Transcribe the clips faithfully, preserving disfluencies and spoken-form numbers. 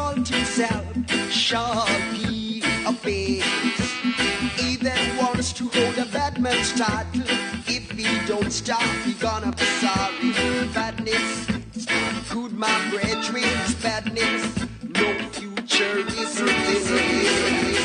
exalt himself shall be abased. He that wants to hold a bad man's title, if he don't stop, he gonna be sorry. Badness, good my brethren, badness, no future is in it.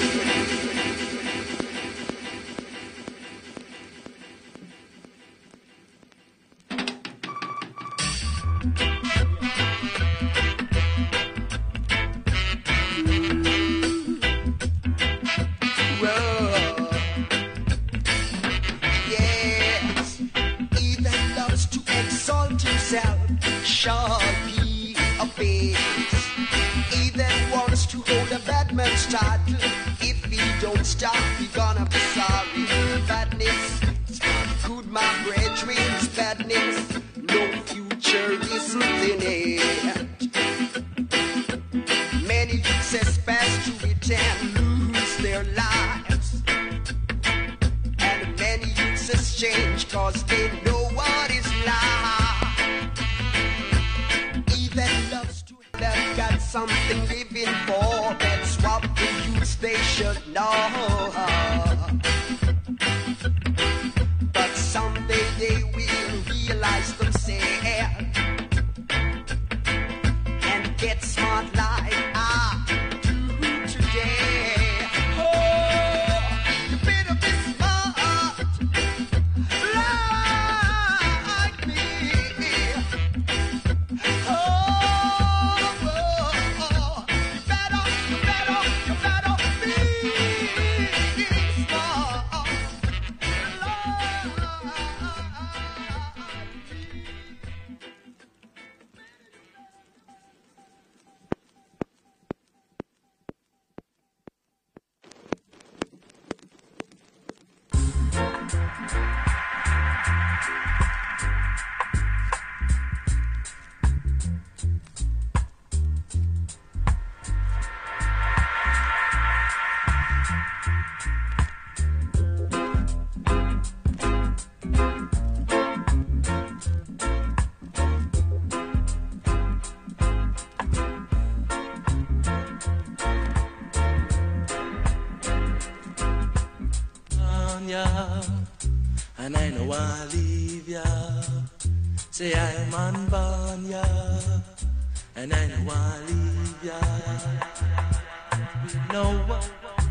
Shall be abased. He that wants to hold a bad man's title, if he don't stop, he gonna be sorry. Badness, good my brethren, badness, no future is in it. Many youths pass through it and lose their lives, and many youths change cause they know what is life. That got something living for, that's what the youths they should know. But someday they will realize themselves and get smart like I do today. Oh, you better be smart like me. Oh. And I know I'll leave ya. Say I'm unborn ya. And I know I'll leave ya. No one.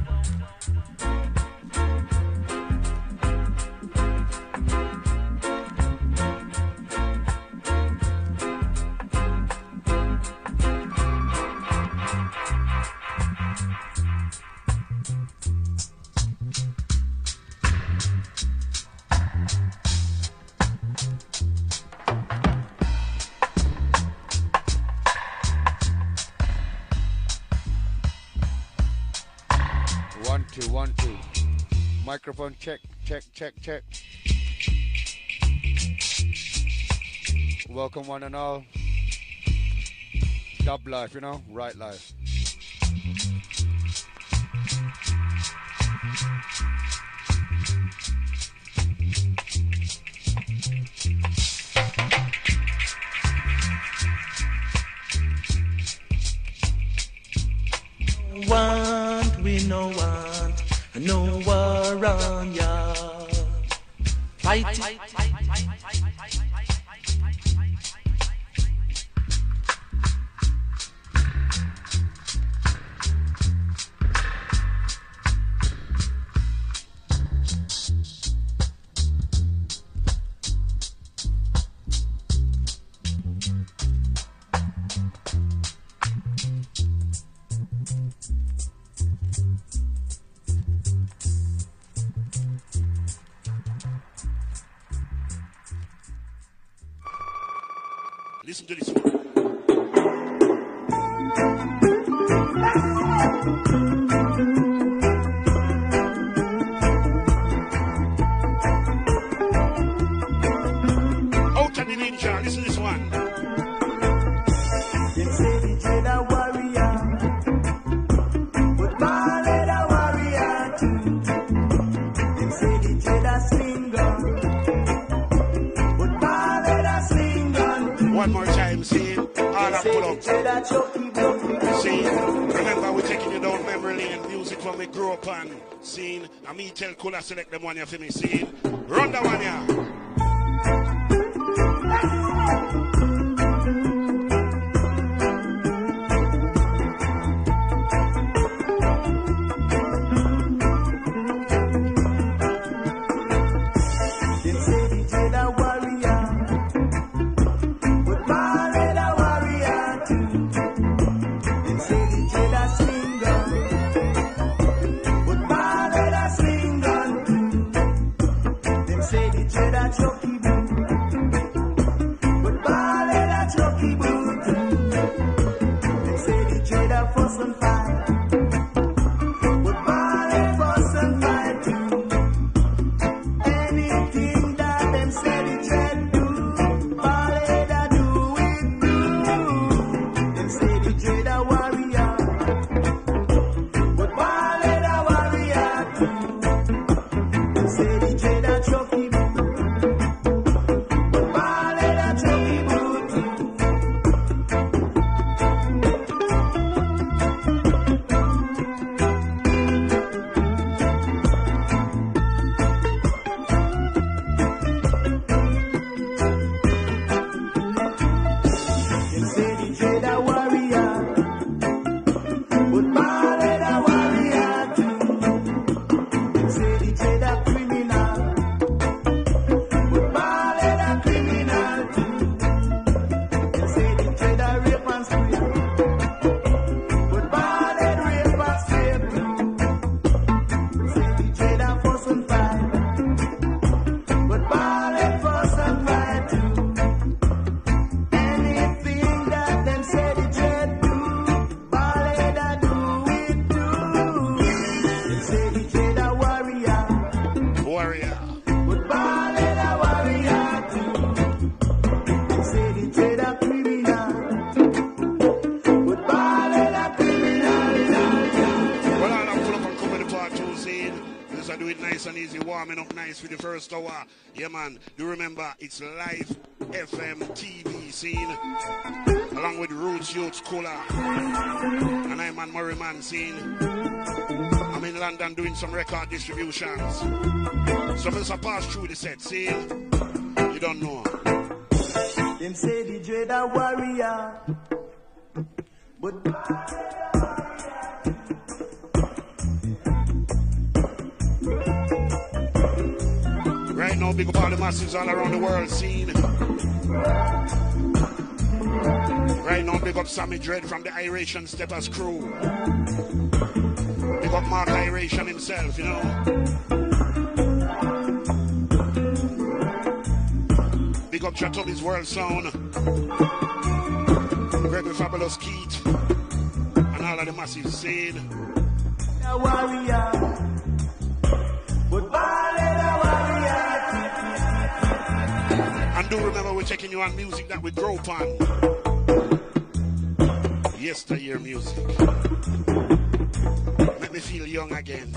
One, two. Microphone check, check, check, check. Welcome one and all. Dub life, you know, right life. Want we no want no war on ya. Fight. Fight. Listen to this one. Out of the ninja, listen to this one. They say the Jedi warrior, but Marley the warrior too. They say the Jedi sling gun, but Marley the sling gun too. One more time, see. See, all that pull up. See, remember we're taking you down memory lane. Music from me grew up on. See, and me tell Kula select them one here for me. See, run that one here. For the first hour, yeah man, do remember it's live F M T V scene along with Roots Youth Cola and I'm on Murray Man scene. I'm in London doing some record distributions, so I'm gonna pass through the set scene. You don't know them say D J the warrior, but right now, big up all the masses all around the world scene. Right now, big up Sammy Dread from the Iration Steppers crew. Big up Mark Iration himself, you know. Big up Chatobi's World Sound. Gregory Fabulous Keith. And all of the massive scene. The warrior. And do remember we're taking you on music that we grow upon. Yesteryear music. Make me feel young again.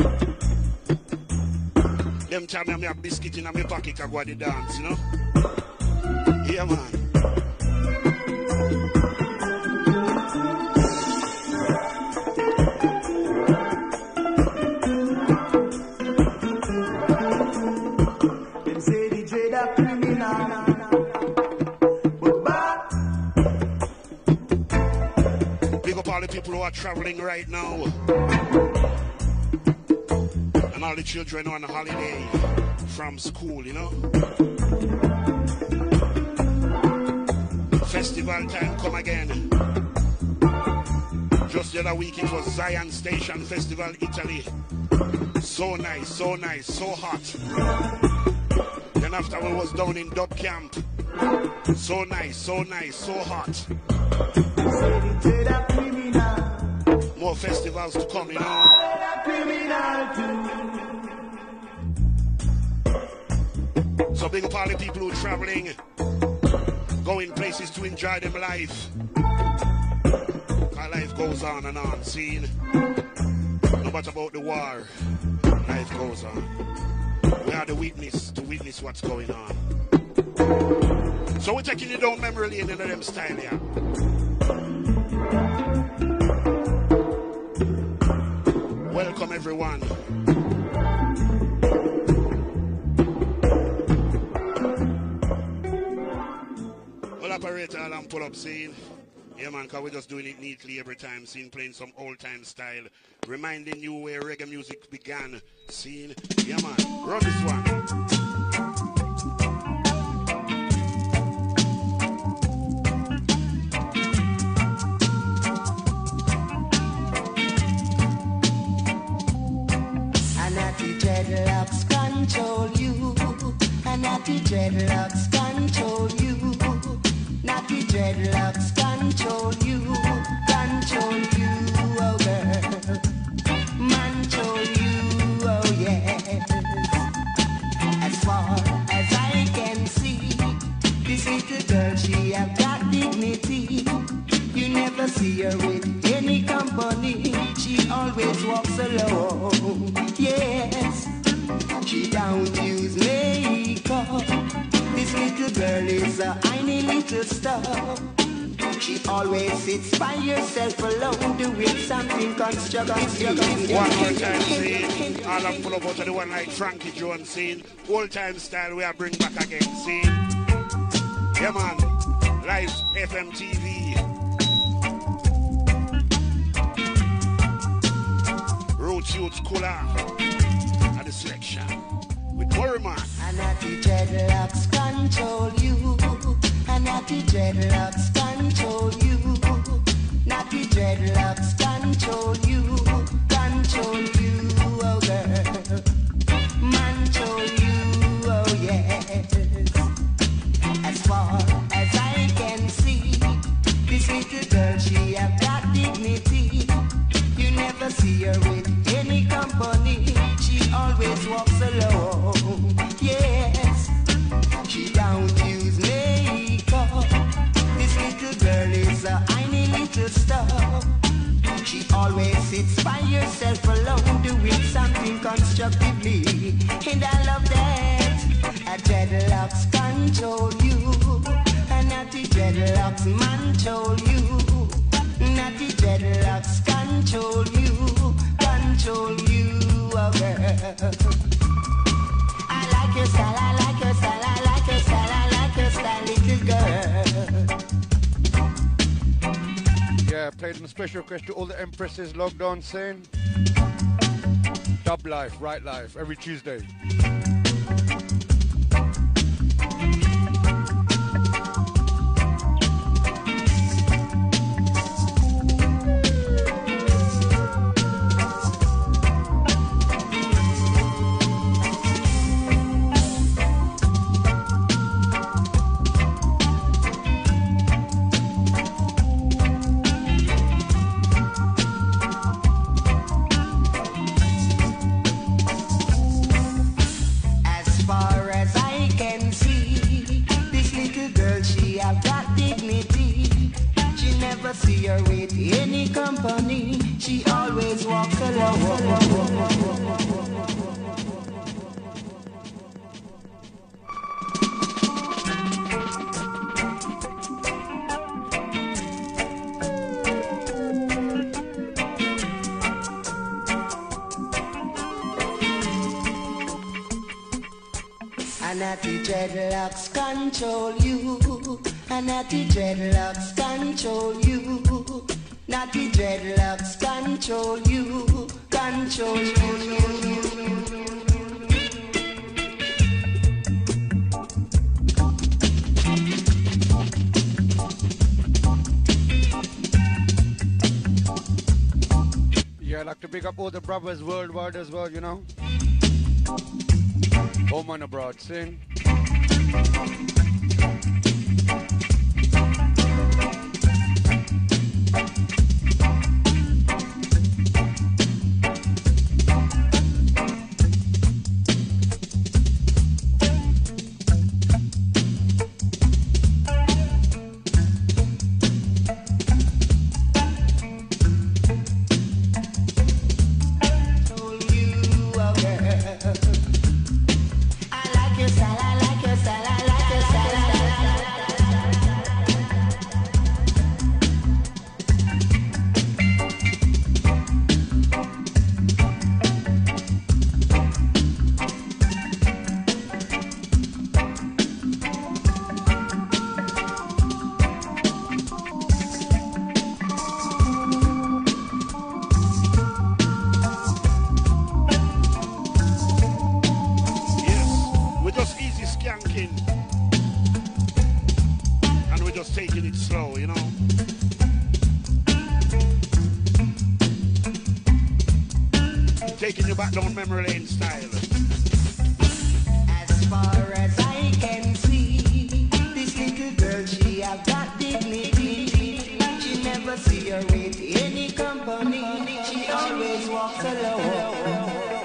Them time me have biscuit in my pocket, I go to the dance, you know? Yeah, man. All the people who are traveling right now and all the children on a holiday from school, you know. Festival time come again. Just the other week it was Zion Station Festival, Italy. So nice, so nice, so hot. Then after we was down in Dub Camp. So nice, so nice, so hot. More festivals to come, you know. So big up all the people who are traveling, going places to enjoy them life. Our life goes on and on, see? No matter about the war, life goes on. We are the witness to witness what's going on. So we're taking you down memory lane in them style here. Welcome everyone. Well, operator, I'll pull up scene. Yeah, man, because we're just doing it neatly every time. Scene playing some old-time style. Reminding you where reggae music began. Scene. Yeah, man. Run this one. Dreadlocks control you, and natty dreadlocks control you, natty dreadlocks control you, control you, oh girl, control you, oh yes. As far as I can see, this little girl, she have got dignity. You never see her with any company. She always walks alone. Yes, she don't use makeup. This little girl is a tiny little stuff. She always sits by herself alone, doing something constructive. One more time, scene. All I'm full of out of the one like Frankie Jones, scene. Old time style, we are bring back again, scene. Yeah, man. Live F M T V. Roots Youth Cooler and the selection with Worryman. And natty dreadlocks control you, and natty dreadlocks control you, natty dreadlocks control you, control you, oh girl, control you, oh yes. As far as I can see, this little girl, she have got dignity. You never see her with any company. She always walks alone. Yes, she don't use makeup. This little girl is a tiny little stuff. She always sits by herself alone, doing something constructively. And I love that. A dreadlocks control you, and natty dreadlocks control you. Natty dreadlocks control you, control you, oh girl. I like your style, I like your style, I like your style, I like your style, little girl. Yeah, played on a special request to all the empresses logged on, saying Dub Life, Right Life, every Tuesday. See her with any company. She always walks alone. And natty dreadlocks control you. And natty dreadlocks control you. Natty dreadlocks control you. Control you. Yeah, I'd like to big up all the brothers worldwide as well, you know. Home and abroad, sing. I like your style, I like your style, I like your style. slow, you know. Taking you back down memory lane style. As far as I can see, this little girl, she have got dignity. She never see her with any company. She always walks alone.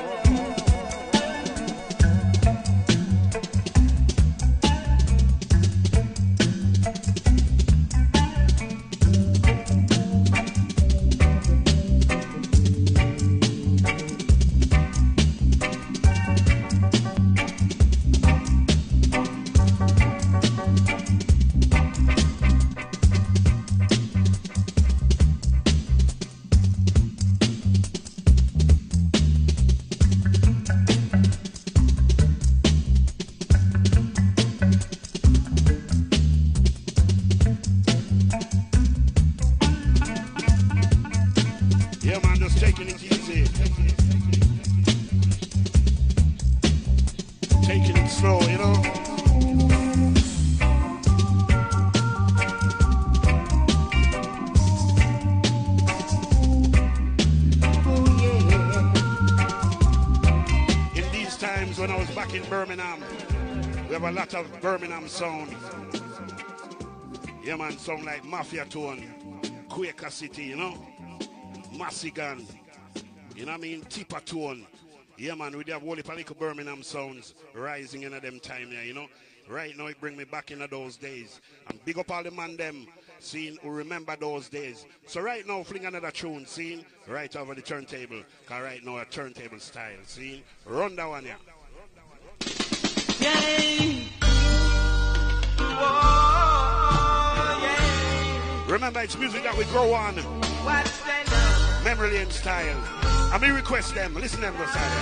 Of Birmingham sound. Yeah, man, sound like Mafia Tone, Quaker City, you know, Massigan, you know what I mean, Tipper Tone. Yeah, man, we have whole little Birmingham sounds rising in them time there, you know. Right now, it bring me back into those days. And big up all the man them, seeing who remember those days. So right now, fling another tune, seeing, right over the turntable, because right now, a turntable style, seeing, run that one, yeah. Yay. Oh, yeah. Remember, it's music that we grow on. What's that? Memory lane style. I may request them. Listen to them, go side.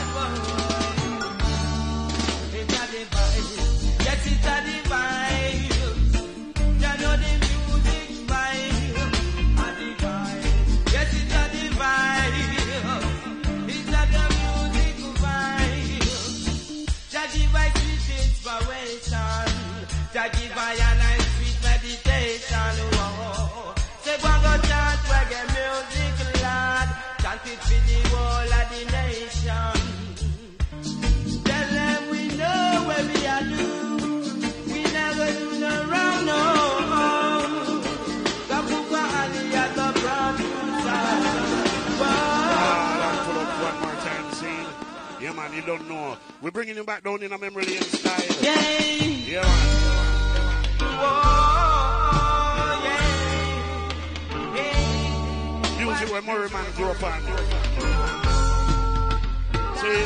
It's a divide. Yes, it's a divide. You know the music vibe. A divide. Yes, it's a divide. It's a the music vibe. Just divide is inspiration. Just give I a nice sweet meditation. Whoa. Say, go go chant reggae music, lad. Chant it for the whole of the nation. Tell them we know where we are do. We never do no wrong, no. Kapuka Ali at the producer. Ah, pull up one more time, see? Yeah, man, you don't know. We're bringing you back down in a memory lane style. Yay! Yeah, man. Whoa, yeah. Hey. Music where Murray man grew up on. See?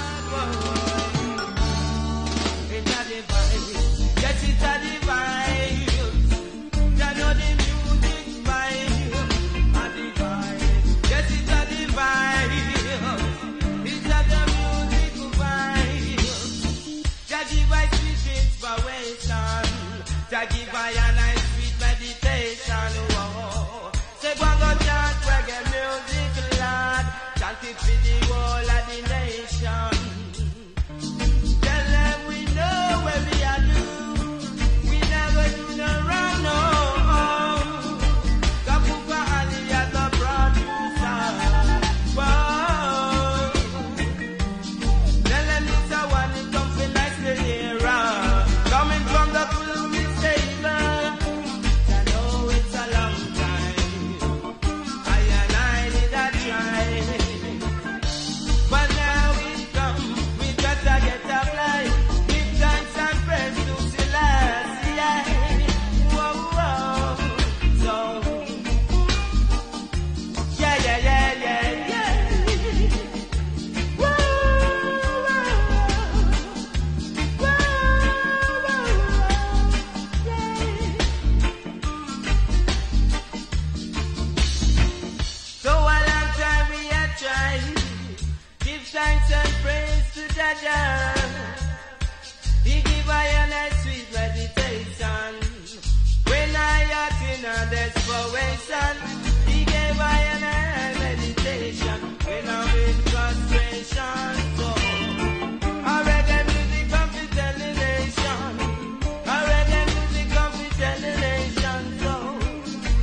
It's a divide. Yes, it's a divide. You know the music vibe. A divide. Yes, it's a divide. It's a the music vibe. Just divide sweet inspiration. Just give I a nice sweet meditation. Whoa. Say go go chant reggae music, lad. Chant it for the whole of the nation. Tell them we know where we are do. We never do no wrong, no. Kapuka Ali as the producer. Whoa. Tell them it's a one, it comes in nice to hear. Coming from the gloomy sailor. I know it's a long time. I and I did a try. But now we come, we better get a flight. Give thanks and praise to Selassie. Whoa, whoa. So, yeah, yeah, yeah, yeah, yeah. Whoa, whoa, whoa, whoa, yeah. So a long time we have tried. Give thanks and praise to Jaja. He give I a nice sweet meditation. When I had in a desperation, he gave I a nice meditation. When I'm in frustration, so I reggae music come to tell the nation. I reggae music come to tell the nation. So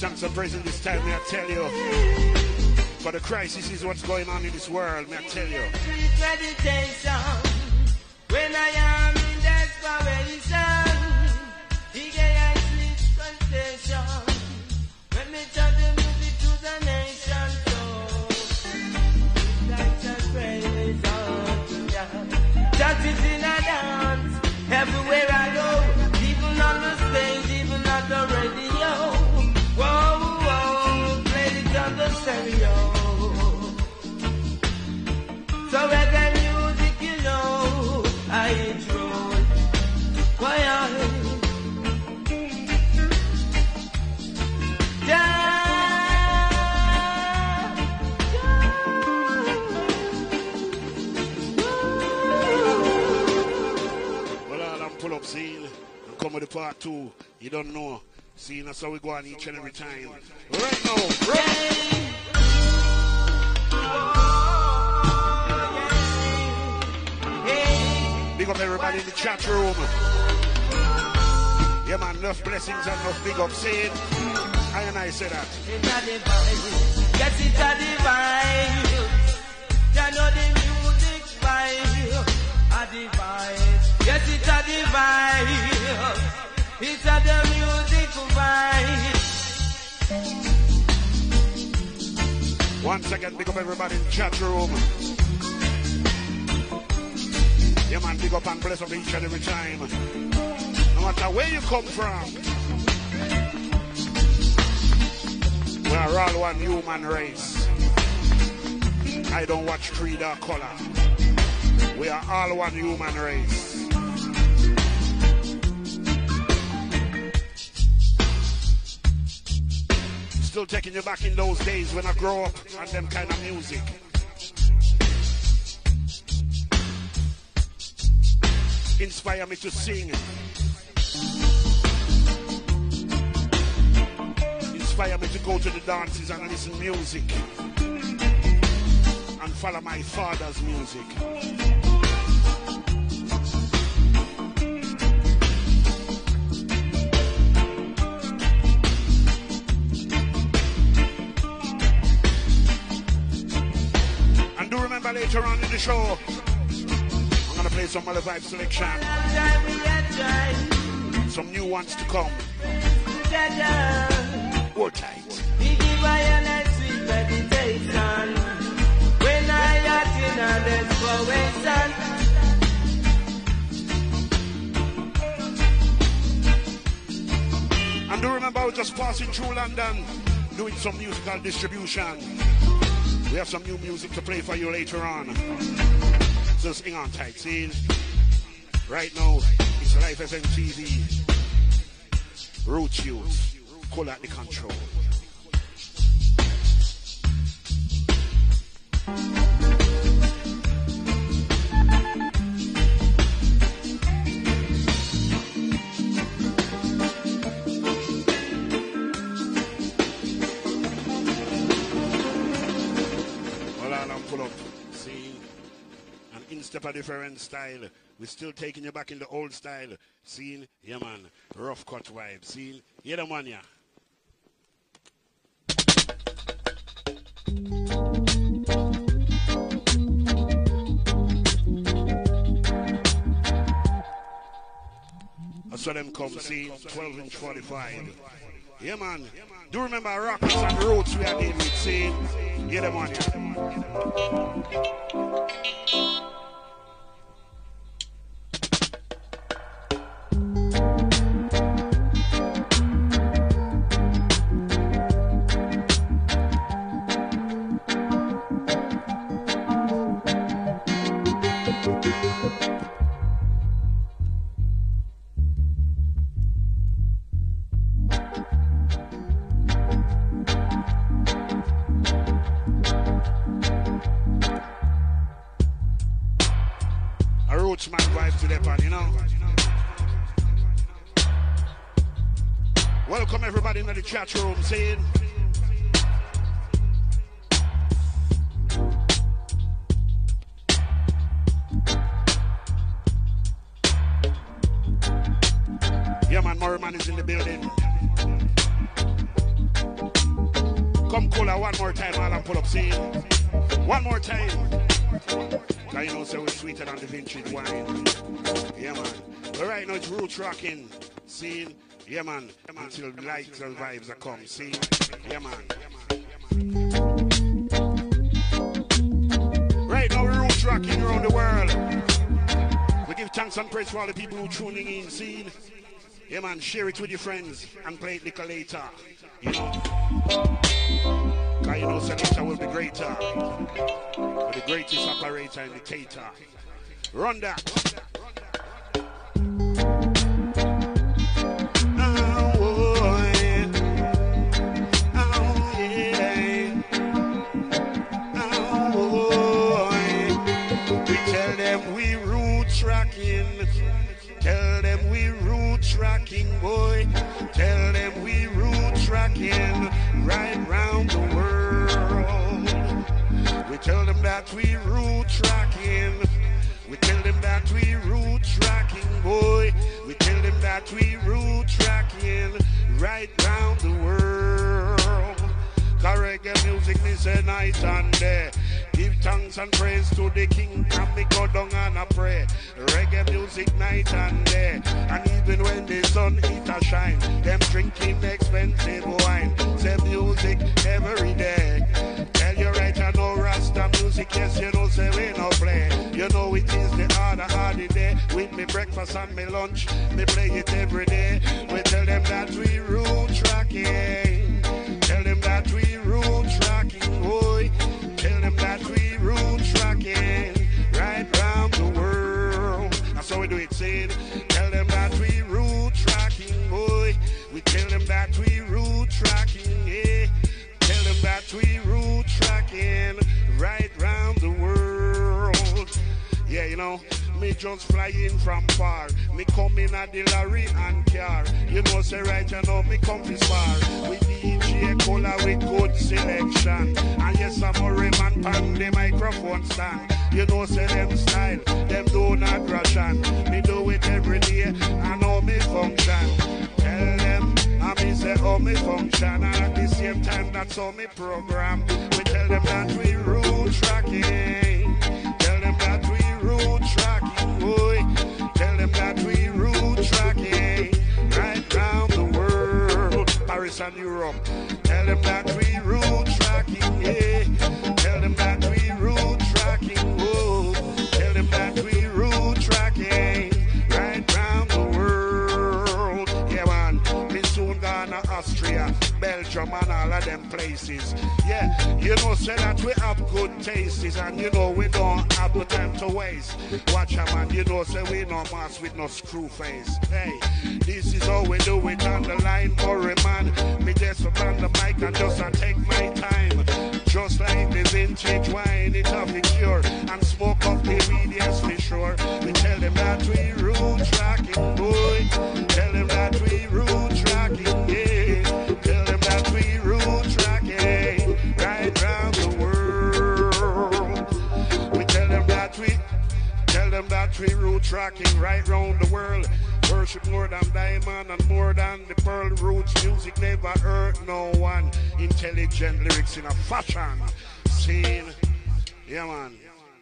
thanks and praise in this time, may I tell you. For the crisis is what's going on in this world, may I tell you. Meditation, when I am in desperation, he gave sleep sensation. When me turn the music to the nation, so that's a praise unto God. That is in a dance, everywhere I go, even on the stage, even on the radio. Whoa, whoa, play it on the stereo. So reggae music, you know, I enjoy. Why I pull up scene and come with the part two. You don't know. See, that's how we go on each and every time. Right now, right. Big up everybody in the chat room. Yeah, man, enough blessings and enough big up saying. I and I say that. It's a divine. Yes, it's a divine. You know the music vibe. A divine. Yes, it's a divine. It's a the music vibe. One second, big up everybody in the chat room. Yeah, man, big up and bless up each and every time. No matter where you come from, we are all one human race. I don't watch creed or color. We are all one human race. Still taking you back in those days when I grew up and them kind of music. Inspire me to sing. Inspire me to go to the dances and listen to music. And follow my father's music. And do remember later on in the show, I'm gonna play some other vibe selection. Some new ones to come. Hold tight. He give I a sweet meditation. When I act in a desperation. And do remember I was just passing through London doing some musical distribution. We have some new music to play for you later on. So hang on tight, see? Right now, it's Life F M T V. Roots Youth. Call out the control. Step a different style. We're still taking you back in the old style. Scene, yeah man, rough cut vibe. Scene, yeah the man, yeah. I saw them come, scene, twelve inch forty-five. Yeah man, do remember Rockets and Roots we are dealing with, scene, yeah the man, yeah. Man vibe to the pan, you know. Welcome everybody in the chat room saying yeah man, Murray man is in the building. Come cooler one more time while I'm pull up scene. One more time. Now you know, so we're sweeter than the vintage wine. Yeah, man. But right now it's roots rocking. Scene. Yeah, man. Until lights and vibes are come. See? Yeah, man. Right now we're roots rocking around the world. We give thanks and praise for all the people who tuning in. See? Yeah, man. Share it with your friends and play it little later. You know? Cause you know, Selector will be greater. But the greatest operator and dictator. Run that. Tell them we roots rocking, boy. Tell them we roots rocking right round the world. We tell them that we roots rocking. We tell them that we roots rocking, boy. We tell them that we roots rocking right round the world. Cause reggae music is a night and day. Give thanks and praise to the King, and me go down and I pray. Reggae music night and day, and even when the sun hit a shine, them drinking expensive wine. Say music every day. Tell you right, I know Rasta music, yes you know say we no play. You know it is the order of the day. With me breakfast and me lunch, me play it every day. We tell them that we roots rocking. Tell them that we roots rocking, boy. Tell them that we roots rocking right round the world. That's how we do it, saying. Tell them that we roots rocking, boy. We tell them that we roots rocking, yeah. Tell them that we roots rocking right round the world. Yeah, you know, me just flying from far. Me come in at the lorry and car. You know, say right, you know, me come to spar. We D J Cola with good selection. And yes, I'm a Raymond pan the microphone stand. You know, say them style, them do not Russian. Me do it every day, I know me function. Tell them, I me say, oh, me function. And at the same time, that's how me program. We tell them that we roots rocking. Tell them that we roots rocking, boy. Tell them that we roots rocking right round the world. Paris and Europe. Tell them that we roots rocking, yeah. Tell them that we roots rocking, whoa. Tell them that we roots rocking right round the world. Yeah, man. Me soon Ghana, Austria, Belgium, and all of them places. Yeah, you know, say that we have good tastes, and you know we don't have no time to waste. Watch a man, you know, say we no mask with no screw face. Hey, this is how we do it on the line, Murray man. Me just on the mic and just uh, take my time. Just like the vintage wine, it have the cure, and smoke up the weed, yes for sure. We tell them that we roots rocking, boy. Tell them that we roots rocking, yeah. Tell them that we roots rocking right round the world. We tell them that we, tell them that we roots rocking right round the world. Worship more than diamond and more than the pearl. Roots music never hurt no one. Intelligent lyrics in a fashion scene. Yeah, man.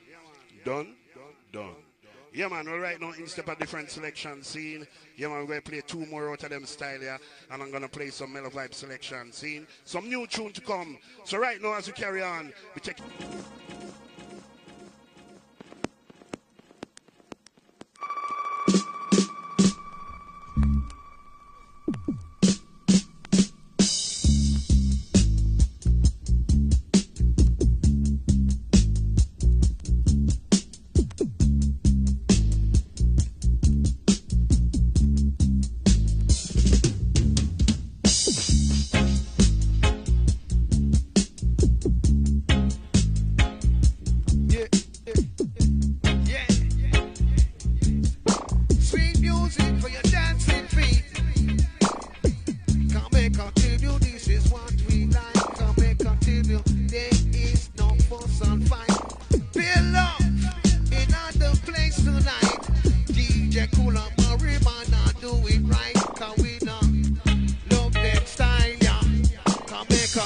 Done? Done. Yeah, man. Well, right now, instead of a different selection scene. Yeah, man, we're going to play two more out of them style here. And I'm going to play some mellow vibe selection scene. Some new tune to come. So right now, as we carry on, we take...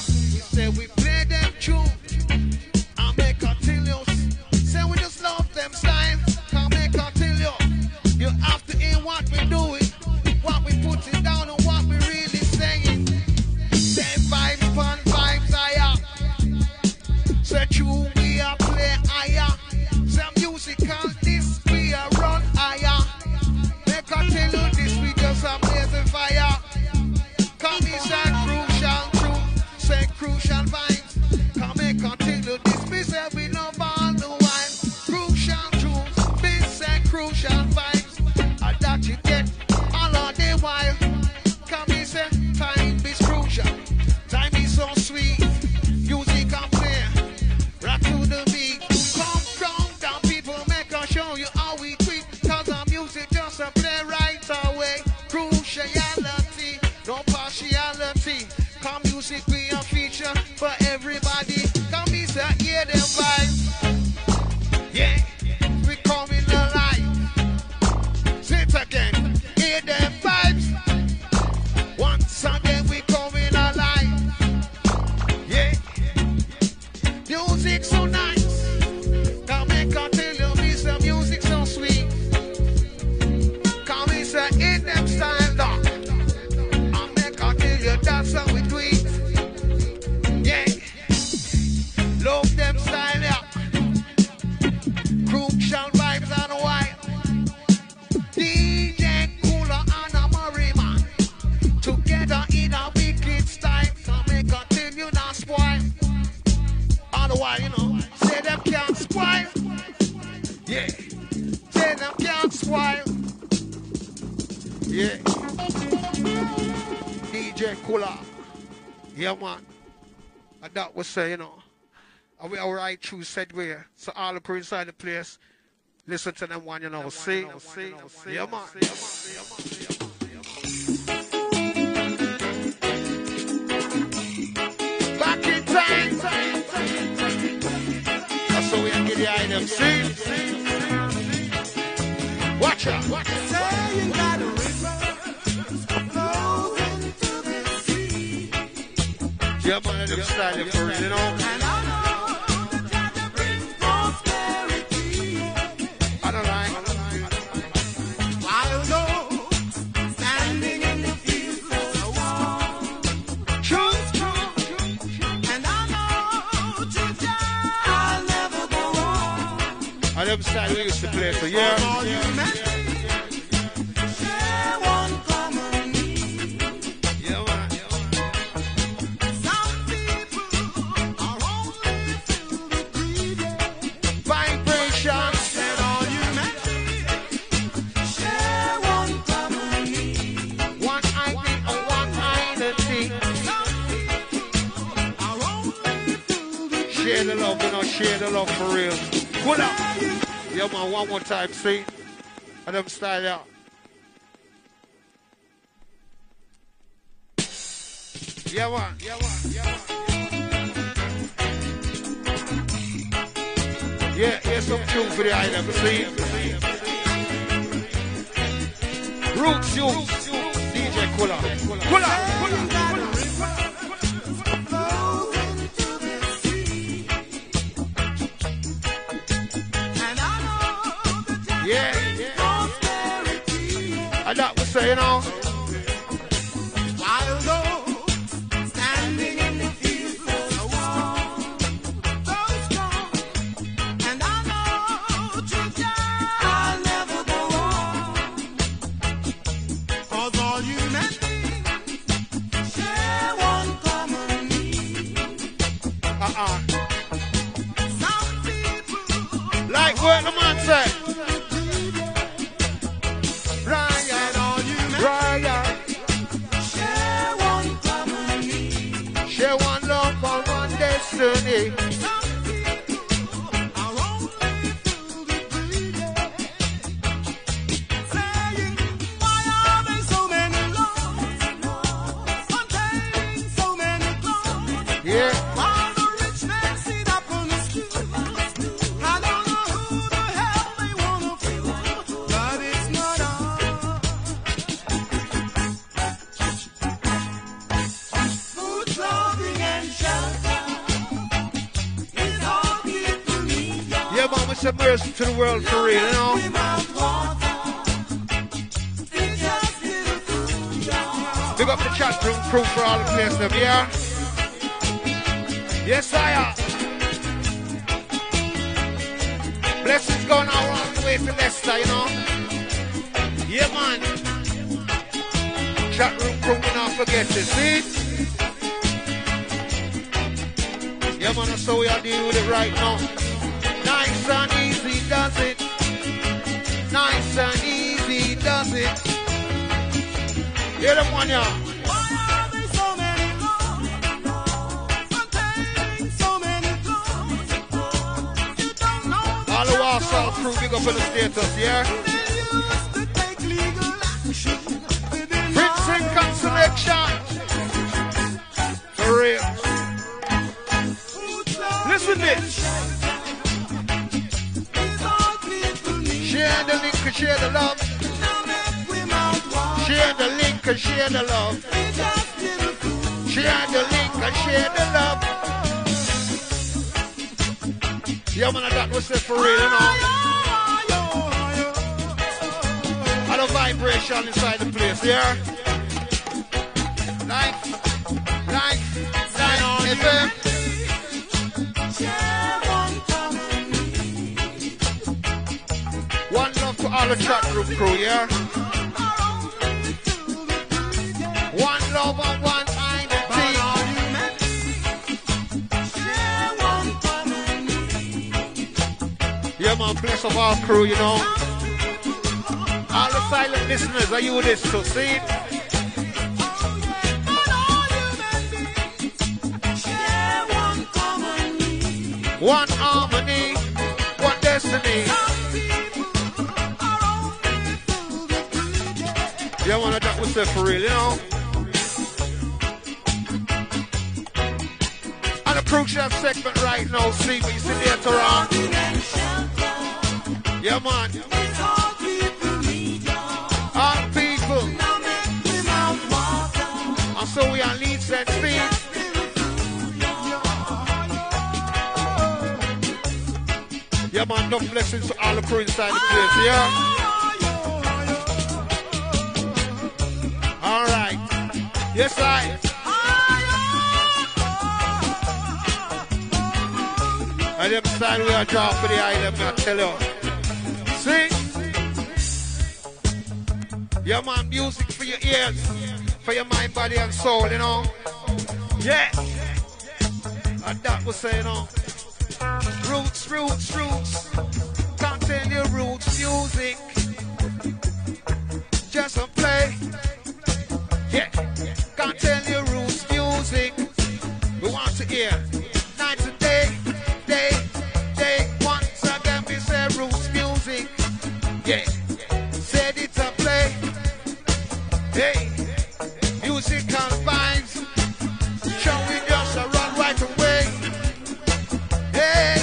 We say we play them tune. I make her tell you. Say we just love them style. Can make her tell you. You have to hear what we doing, what we putting down, and what we really saying. Say vibes on vibes higher. Say true we are play higher. Say musical this we are run higher. Make her tell you this we just a blazing fire. Come me say crucial truth, say crucial vibes. Come make her tell you this we say we love all the wine. Crucial truth, we say crucial vibes. And that you get all of the while. Come me say time is crucial. Time is so sweet. Music can play. Rock to the beat. Come down, down people, make us show you how we treat. Cause our music just a play right away. Cruciality, no partiality. Come music be a feature for everybody. Come me say, hear them vibes. Yeah, we coming alive. Say it again, hear them vibes. Once again we coming alive. Yeah, music so nice. Now make her tell you me some music so sweet. Come me say in them style dog. I make her tell you that's how we do it. Yeah, love them style yeah. Crucial vibes on the wire. D J Cooler and a Murray man together in a wicked style. So make her tell you not spoil. On the wire, you know. Say them can't spoil. Yeah. Say them can't spoil. Yeah. D J Cooler. Yeah, man. And that was say, you know. And we are right through said way. So all the crew inside the place, listen to them one, you know. See, see, yeah, man. Back in time. That's how we are getting the item. See? Watch out. Watch out. Saying that a river flows into the sea. Yeah, man, them style for it, you know. And I know that that brings prosperity. I don't like. While those standing in the fields are warm, True, true. and I know to die I'll never go on. And them style we used to play for years. All humanity share one common need. Yeah, man. Some people are only filled with greed. Vibrations. Said all humanity share one common need. One idea or one identity. Some people are only filled with Share the love, you know, share the love for real. Pull up. Yeah, man, one more time, see? And them style out. Yeah, man. Yeah, man. Yeah, man. Yeah, here's some tune for the item, see? Roots, you. D J Cooler. Cooler. Cooler. flows into the sea. And I know that Yeah, yeah. prosperity. And that was saying, you know. While those standing in the fields are warm, those strong, and I know to die I'll never go on. 'Cause all human beings share one common need. Uh-uh. Some people Like what the man said. Ryan, all human Ryan. share one common need. Share one love for one destiny. Some people are only filled with greed. Saying, why are there so many laws? Containing so many clauses. Yeah. While the rich man sit up on the stool. I don't know who the hell they wanna fool, but it's not us. Food, clothing, and shelter. Yeah, man, we say mercy to the world for real, you know. Big up the chat room crew for all the places them, yeah? Yes, I am. Blessings going all the way to Leicester, you know? Yeah, man. Chat room crew, we not forget it, see? Yeah, man, that's how we are dealing with it right now. Nice and easy does it. Nice and easy does it. Hear them one, yeah. All the Warsaw crew, big up on the status, yeah? Prince and Consolation. For real. Listen to this. Share the link and share the love. Share the link and share the love. Share the link and share the love. Yeah, man, that was it for real, you know. And a vibration inside the place, yeah? Like, like, like, F M. One love to all the chat room crew, yeah? One love and one identity. Yeah, man, bless up our crew, you know. All the silent listeners, are you this to see? One harmony, one destiny. Yeah, man, that was it for real, you know. And the crucial segment right now, see me, see later on. Yeah, man. All people. And so we are leads and speed. Yeah, man, enough blessings to all the crew inside the place, yeah? All right. Yes, I. And them side we are draw for the island, I tell you. See? Yeah, man, music for your ears, for your mind, body, and soul, you know? Yeah. And that was saying, you know. Roots, roots, roots. Can't tell your roots music. Just a play. Yeah. Can't tell your roots music. We want to hear night and day, day, day. Once again we say roots music. Yeah. Said it's a play. Hey. Musical vibes. Shall we just uh, run right away? Hey.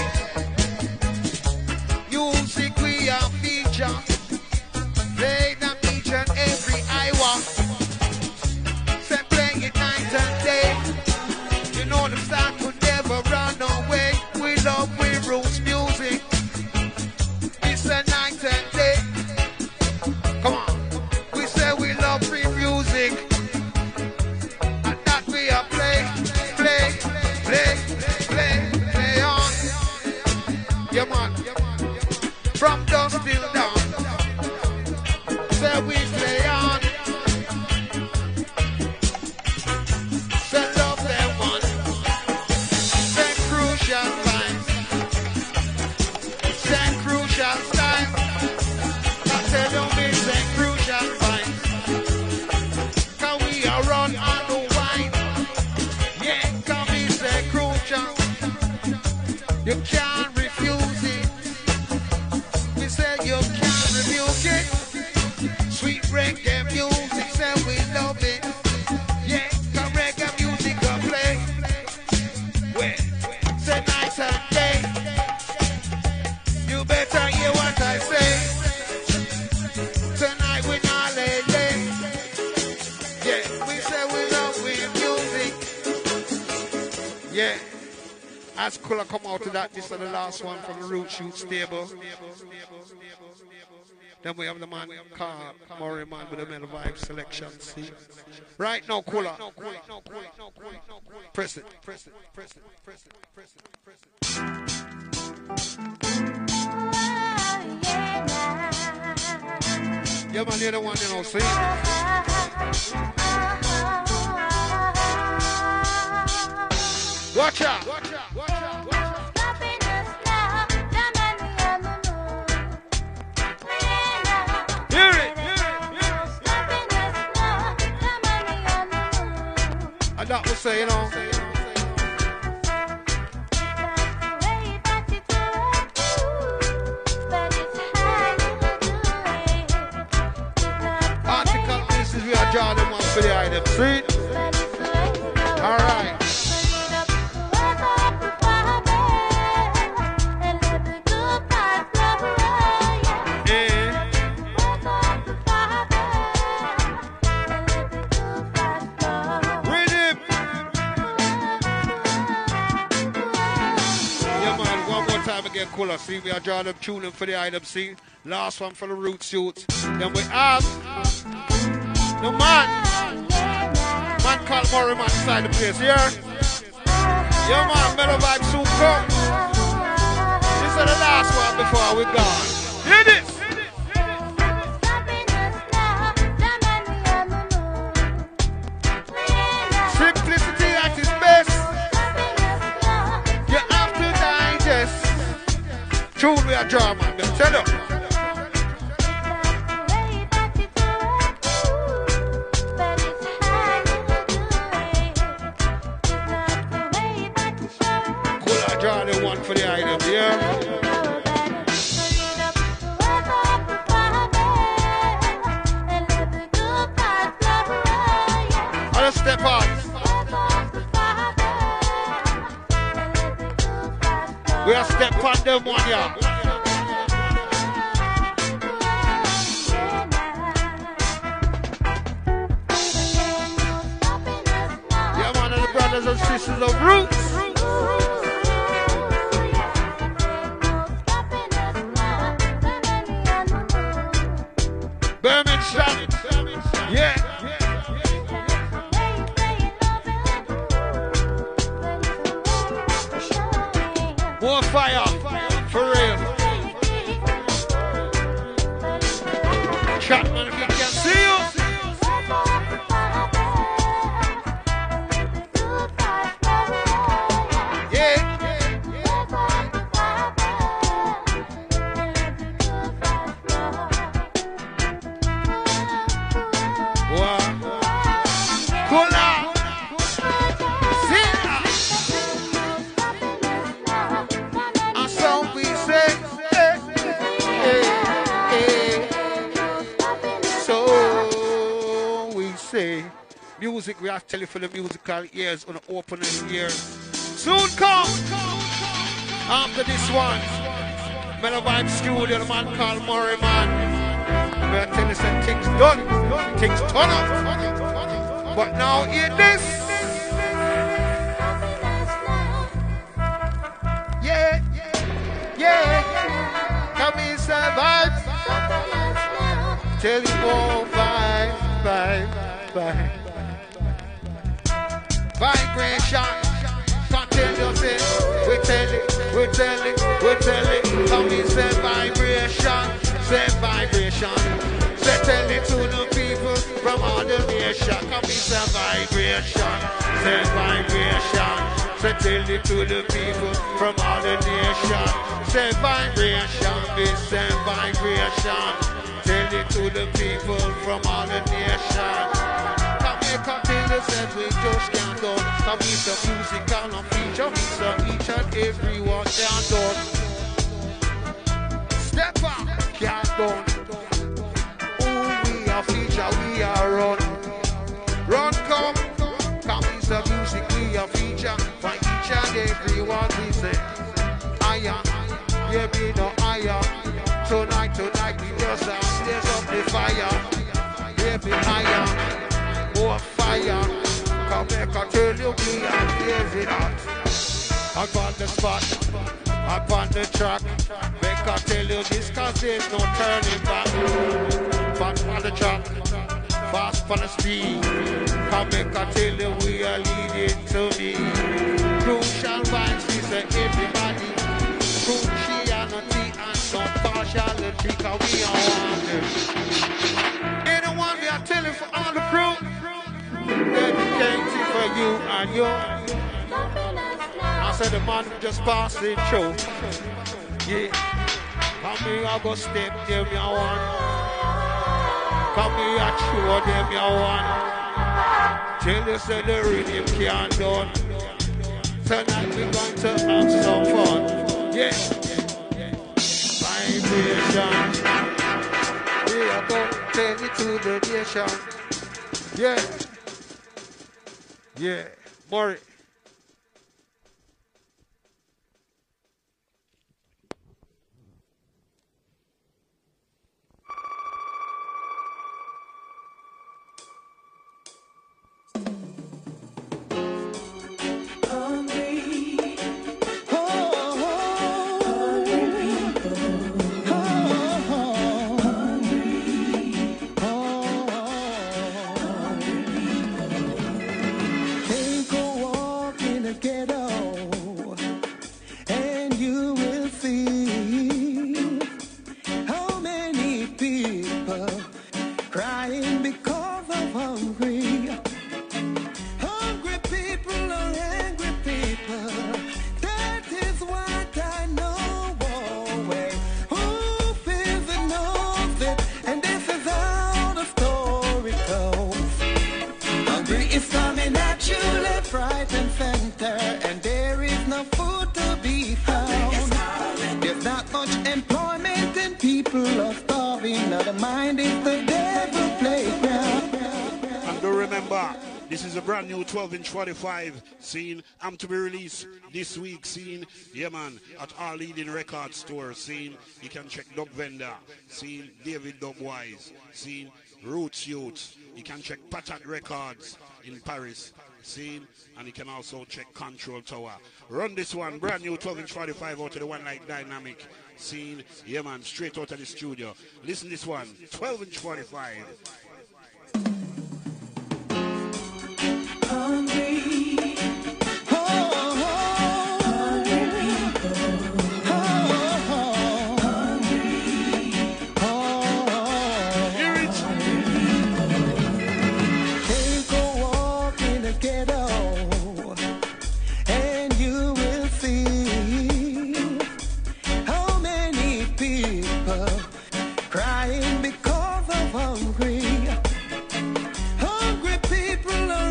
Music we are feature. Play them each and every hour. Say play it night and day. You know the sound could never run away. We love we roots music. It's a night and day. Come on. We say we love free music. And that we are play, play, play, play, play on. Yeah, man. From dusk till dawn. Say we play on. Say love them one. Say crucial times. Say crucial times. I tell you me say crucial times. Can we are run on the wine? Yeah, can we say crucial? You can't refuse it. We say you can't rebuke it. Sweet reggae music, say we love it. Yeah, come reggae music will play. Well, say night and day. You better hear what I say. Tonight we not lay lay. Yeah, we say we love with music. Yeah. As Kula come out to that, this is the last one from the Root Shoot stable. Then we have the man called Murray Man with the Metal Vibe selection. See? Right now, Kula. Press it. Press it. Press it. Press it. Press it. Press it. Yeah, man, you're the one, you know, see? Watch out! Watch out! Watch out! Watch out! Hear it! Hear it! Hear it! And that will say, you know. Article, this is where I draw them one for the item. See? All right. Again, Kula, see, we are drawing them tuning for the item, see? Last one for the Root Suits. Then we have the man, man called Murray Man inside the place, yeah? Yeah, man, Metal Vibe soon come. This is the last one before we gone. Hear this! Simplicity at its best. You have to digest. Tune we are draw, man. Them tell you. Cool, I draw the one for the item, yeah? I'll step on. We are step on them one, yeah. Yeah, man, and the brothers and sisters of Roots. Birmingham, yeah. More fire, for real. Chatman, if you can see you. Yeah. Wow. Cola. Music, we have to tell you for the musical ears on the opening ears. Soon come! After this one, Metal Vibe Studio, the man called Murray Man. We are telling you some things done, things turn up. But now hear this. Yeah, yeah, come in, survive. Tell you all, bye, bye, bye. Vibration, can't tell you say, we tell it, we tell it, we tell it. Come in, say vibration, say vibration. Say tell it to the people from all the nation. Come in, say vibration, say vibration. Say tell it to the people from all the nation. Say vibration, this say vibration. Tell it to the people from all the nation. Until said we just can't go. Come with the music and a feature, so each and every one can't go. Step up, can't go. Oh, we are feature, we are run. Run, come. Come with the music, we are feature. For each and every one we say, higher, yeah, we know higher. Tonight, tonight, we just have blaze up the fire. Yeah, we higher. More fire, come back and tell you we are blazing out. Up on the spot, up on the track. Make I tell you this, cause there's no turning back. Back on the track, fast for the speed. Come make I tell you we are leading to me. Crucial vibes, we say everybody. Cruciality and no partiality, cause we are one. Anyone we are telling for all the crew, dedicated for you and you. I said the man just passing through. Yeah. Come here, I go step them you want. Come here, I show them you want. Till you say the rhythm can't done. Tonight we're going to have some fun. Yeah. Vibration. We are going to take it to the nation. Yeah. Yeah. Murray. twelve inch forty-five scene. I'm to be released this week scene. Yeah man, at our leading record store scene. You can check Dub Vendor scene, David Dubwise scene, Roots Youth. You can check Patat Records in Paris scene, and you can also check Control Tower. Run this one, brand new twelve inch forty-five out of the One Like Dynamic scene. Yeah man, straight out of the studio. Listen this one, twelve inch forty-five. Hungry. Oh, oh, hungry people. Oh, oh, hungry. Oh, Hear it. Take a walk in the ghetto, and you will see how many people crying because of hungry. Hungry people are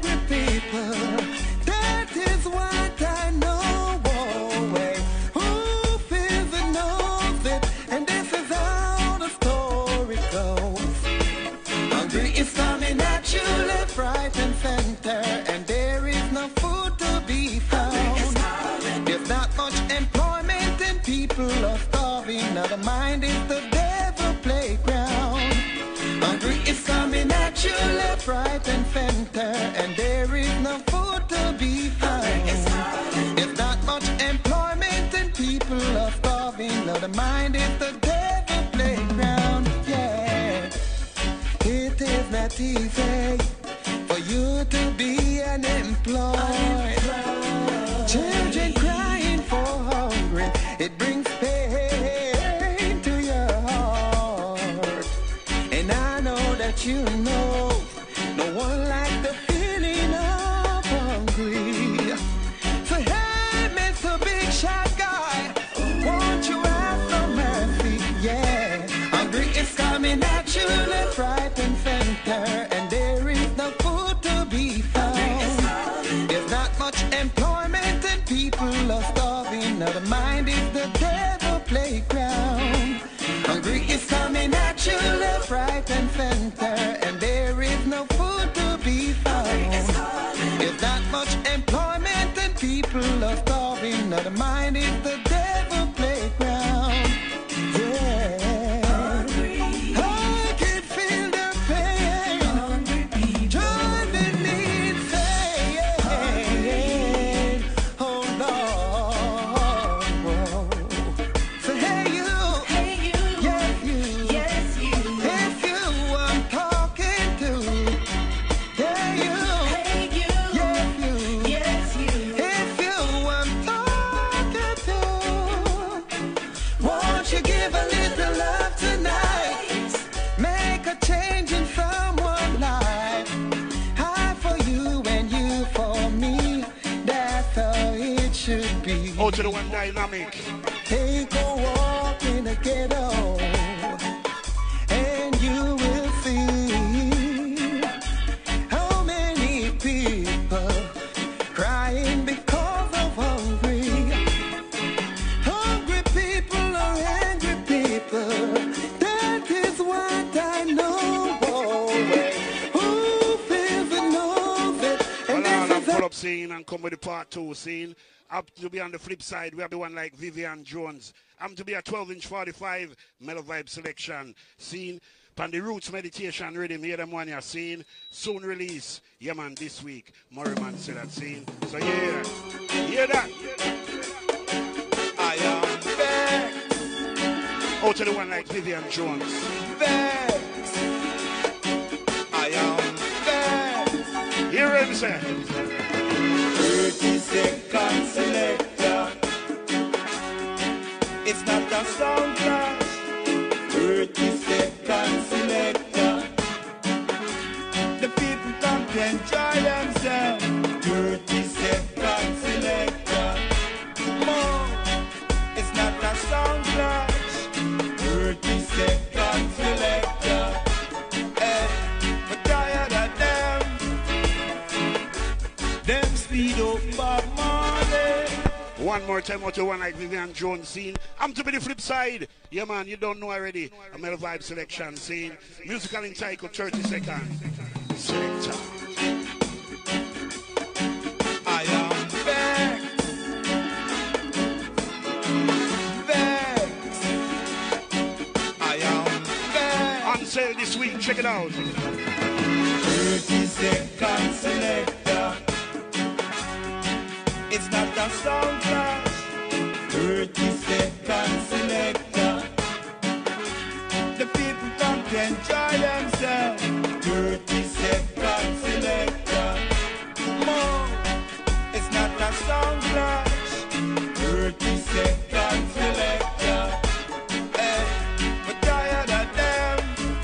that is what I know. Who feels it knows it, and this is how the story goes. Hungry is coming at you left, right, and center, and there is no food to be found. There's not much employment, and people are starving. Now the mind is the devil playground. Hungry is coming at you left, right, and center, and there is no food to be found. There's not much employment, and people are starving. Now the mind is the devil playground. Yeah, it is not easy for you to be unemployed. Children crying for hungry, it brings pain to your heart. And I know that you know no one like the feeling of hungry. So hey, Mister Big Shot Guy, won't you have some mercy? Yeah, hungry is coming at you left, right, and center, and there is no food to be found. There's not much employment, and people are starving. Now the mind is the devil playground. Hungry is coming at you left, right, and center, and there is no food to be found. There's not much employment, and people are starving. Now the mind is the devil playground. Yeah, I can feel the pain driving me insane. Oh Lord. should be. Out to the one dynamic. Take a walk in the ghetto, and you will see how many people crying because of hungry. Hungry people are angry people. That is what I know. Who feels and knows it? And Well, this I'm is pull up scene and come with the part two scene. Up to be on the flip side, we have the one like Vivian Jones. I'm to be a twelve inch forty-five Mellow Vibe selection scene. Pan the Roots Meditation Rhythm, hear them one you're seeing. Soon release. Yeah, man, this week. Murrayman said that scene. So, yeah. Hear that? I am back, Out to the one like Vivian Jones. back. I am back. Hear him say. thirty second selector. It's not a sound clash. thirty second selector. The people come to enjoy themselves. thirty second selector. More. It's not a sound clash. thirty second selector. Hey, we're tired of them. Them speed up Bob Marley. One more time, out to one like Vivian Jones scene. I'm to be the flip side. Yeah, man, you don't know already. A Mellow Vibe selection scene. Musical entitled thirty seconds. Selector. I am back, back. I am back. On sale this week, check it out. thirty second selector. It's not a sound clash. thirty second selector. The people come to enjoy themselves. thirty second selector. More. It's not a sound clash. thirty second selector. Hey, we're tired of them.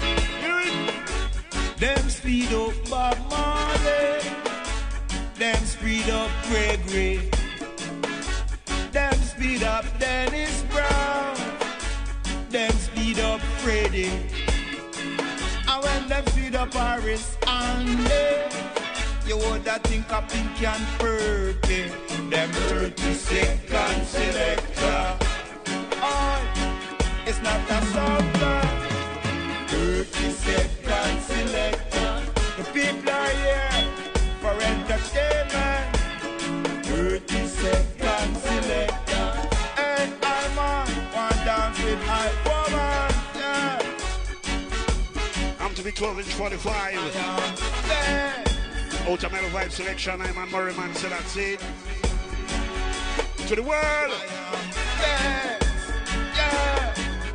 Them speed up Bob Marley. Them speed up Gregory. Them speed up Dennis Brown. Them speed up Freddie. And when them speed up Harris Andy, you woulda think of Pinky and Purple. Them thirty second selector. Oh, it's not a sound clash. thirty second selector. The people are here for entertainment. thirty second selector. And I'm on one dance with my woman. Yeah. I'm to be twelve inch forty-five. I am back. Out of Mellow Vibe selection, I'm on Murrayman, so that's it. To the world. I am back. Yeah.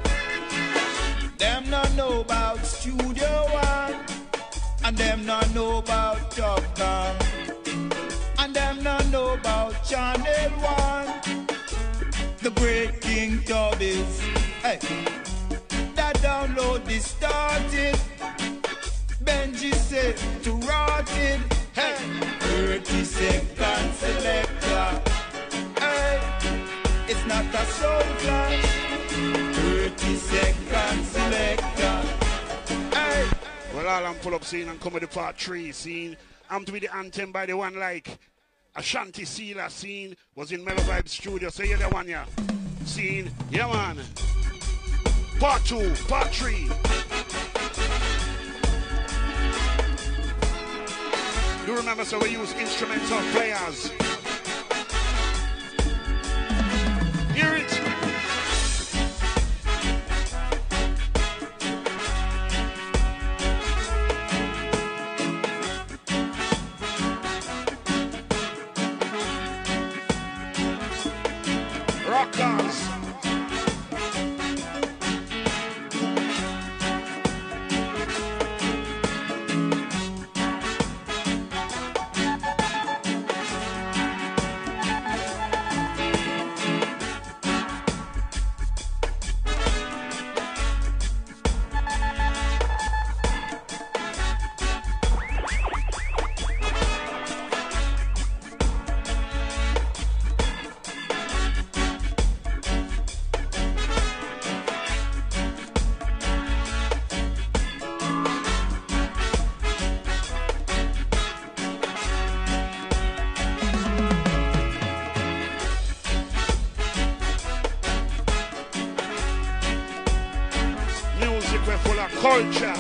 Them not know about Studio One. And them not know about Top Gun. And them not know about Channel One. The great King Tubbies. Hey, that download distorted. Benji said to rotted. Hey, thirty second selector. Hey, it's not a soul clash. thirty second selector. Hey. Well, all I'm pull up scene and come with the part three scene. I'm to be the anthem by the one like Ashanti Sealer scene was in Mellow Vibe Studio. So, yeah, the one, yeah. Scene, yeah, man. Part two, part three. You remember, so we use instrumental players. Hear it. Rockers. Cola culture.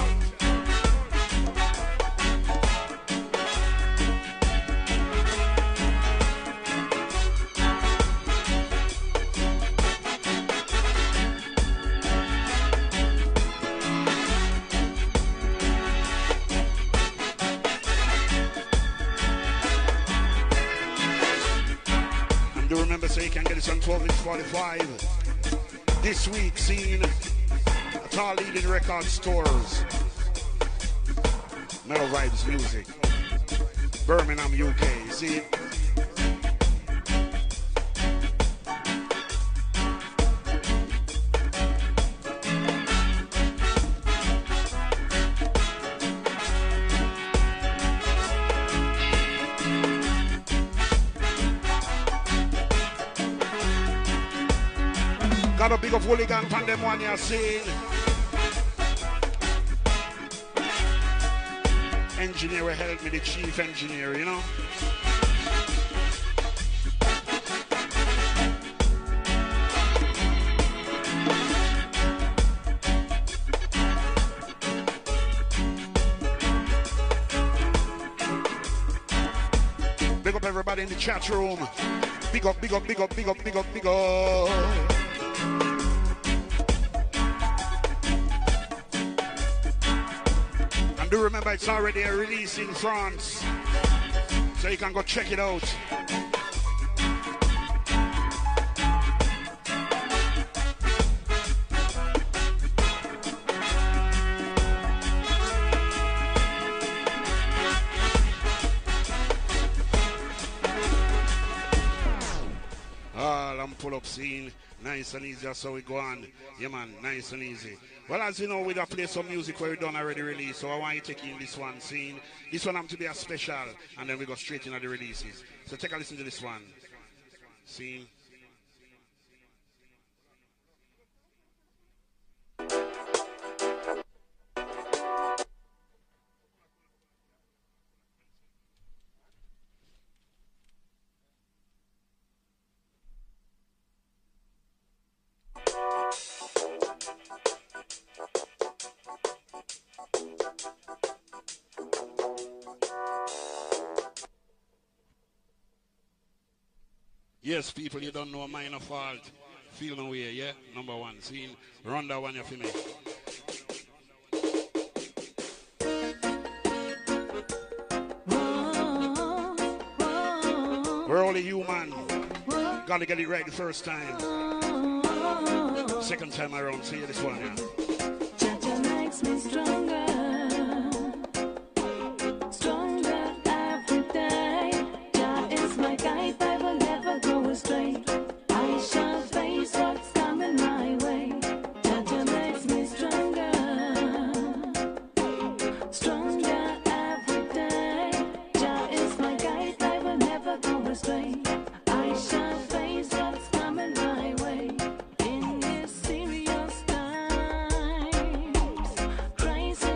And do remember, so you can get this on twelve inch forty-five. This week, seen at all leading record stores. Metal Vibes Music, Birmingham, U K. See it? Got a big of hooligan pan them one you're seeing. Engineer will help me, the chief engineer, you know. Big up everybody in the chat room. Big up, big up, big up, big up, big up, big up. Do remember it's already a release in France, so you can go check it out. Ah, I'm pull up scene, nice and easy, that's how we go on. Yeah man, nice and easy. Well, as you know, we don't play some music where we done already released, so I want you to take in this one scene. This one I'm to be a special, and then we go straight into the releases. So take a listen to this one. Scene. Yes, people, you don't know minor fault. Feel no way, yeah? Number one, scene. Run that one, you feel me? We're only human. Gotta get it right the first time. Second time around, see this one, yeah? Cha-cha makes me stronger. Stronger every day. Jah is my guide, I will never go astray. I shall face what's coming my way. Cha-cha makes me stronger. Stronger every day. Jah is my guide, I will never go astray. I shall face what's coming my way. In this serious times, Christ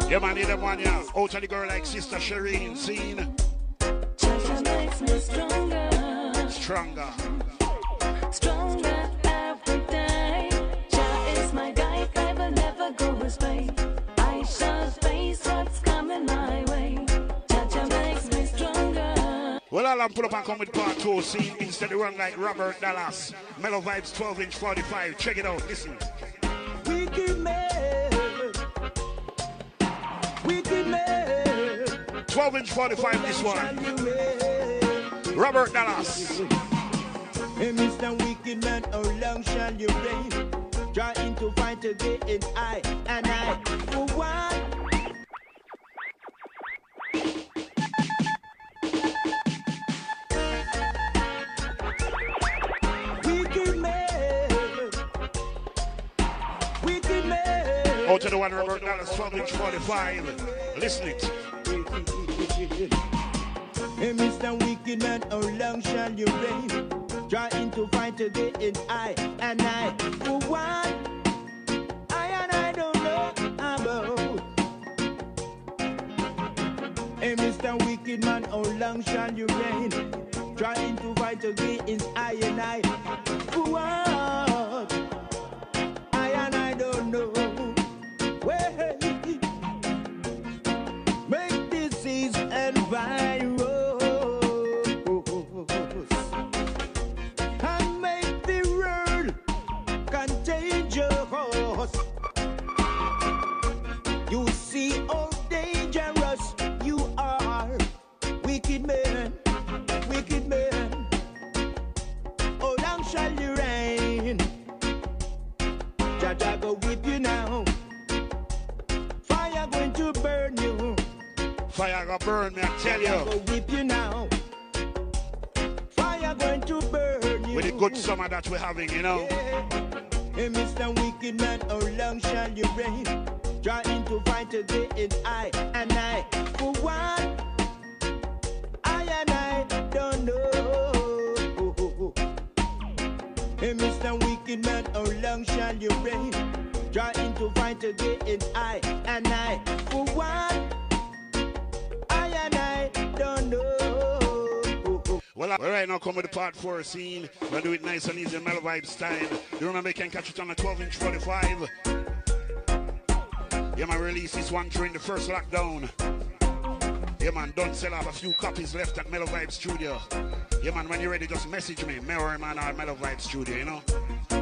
Yeah, man, need them one, yeah. Out of the girl like Sister Shireen, seen. Just makes me stronger. Stronger. Stronger every day. Jah is my guide, I will never go astray. I shall face what's coming my way. Jah makes me stronger. Well, I'll pull up and come with part two, scene instead of run like Robert Dallas. Mellow Vibes twelve inch forty-five. Check it out, listen. Wicked man. Wicked man. twelve inch forty-five, this one. Robert Dallas. Hey, Mister Wicked Man, how long shall you reign? Trying to fight again, I and I for one. Wicked man, wicked man. Out to the one, Robert Dallas, twelve inch forty-five. Listen it. Hey, Mister Wicked Man, how long shall you reign? Trying to fight again, I and I for one. I and I don't know about. Hey, Mister Wicked Man, how long shall you reign? Trying to fight again, I and I for what? I and I don't know. Wait, make disease and virus. You see how dangerous you are, wicked man, wicked man. How long shall you reign? Jah Jah go whip you now. Fire going to burn you. Fire gonna burn me, I tell Jah you. go whip you now. Fire going to burn you. With the good summer that we're having, you know. Yeah. Hey, Mister Wicked Man, how long shall you reign? Trying to fight again, I and I for one. I and I don't know. Hey, Mister Wicked Man, how long shall you reign? Trying to fight again, I and I for one. I and I don't know. Well, all right, now come with the part four scene. We'll do it nice and easy, Mellow Vibe style. You remember you can catch it on the twelve inch forty-five. Yeah, man, release this one during the first lockdown. Yeah, man, don't sell off a few copies left at Mellow Vibe Studio. Yeah, man, when you're ready, just message me, Memory Man or Mellow Vibe Studio, you know?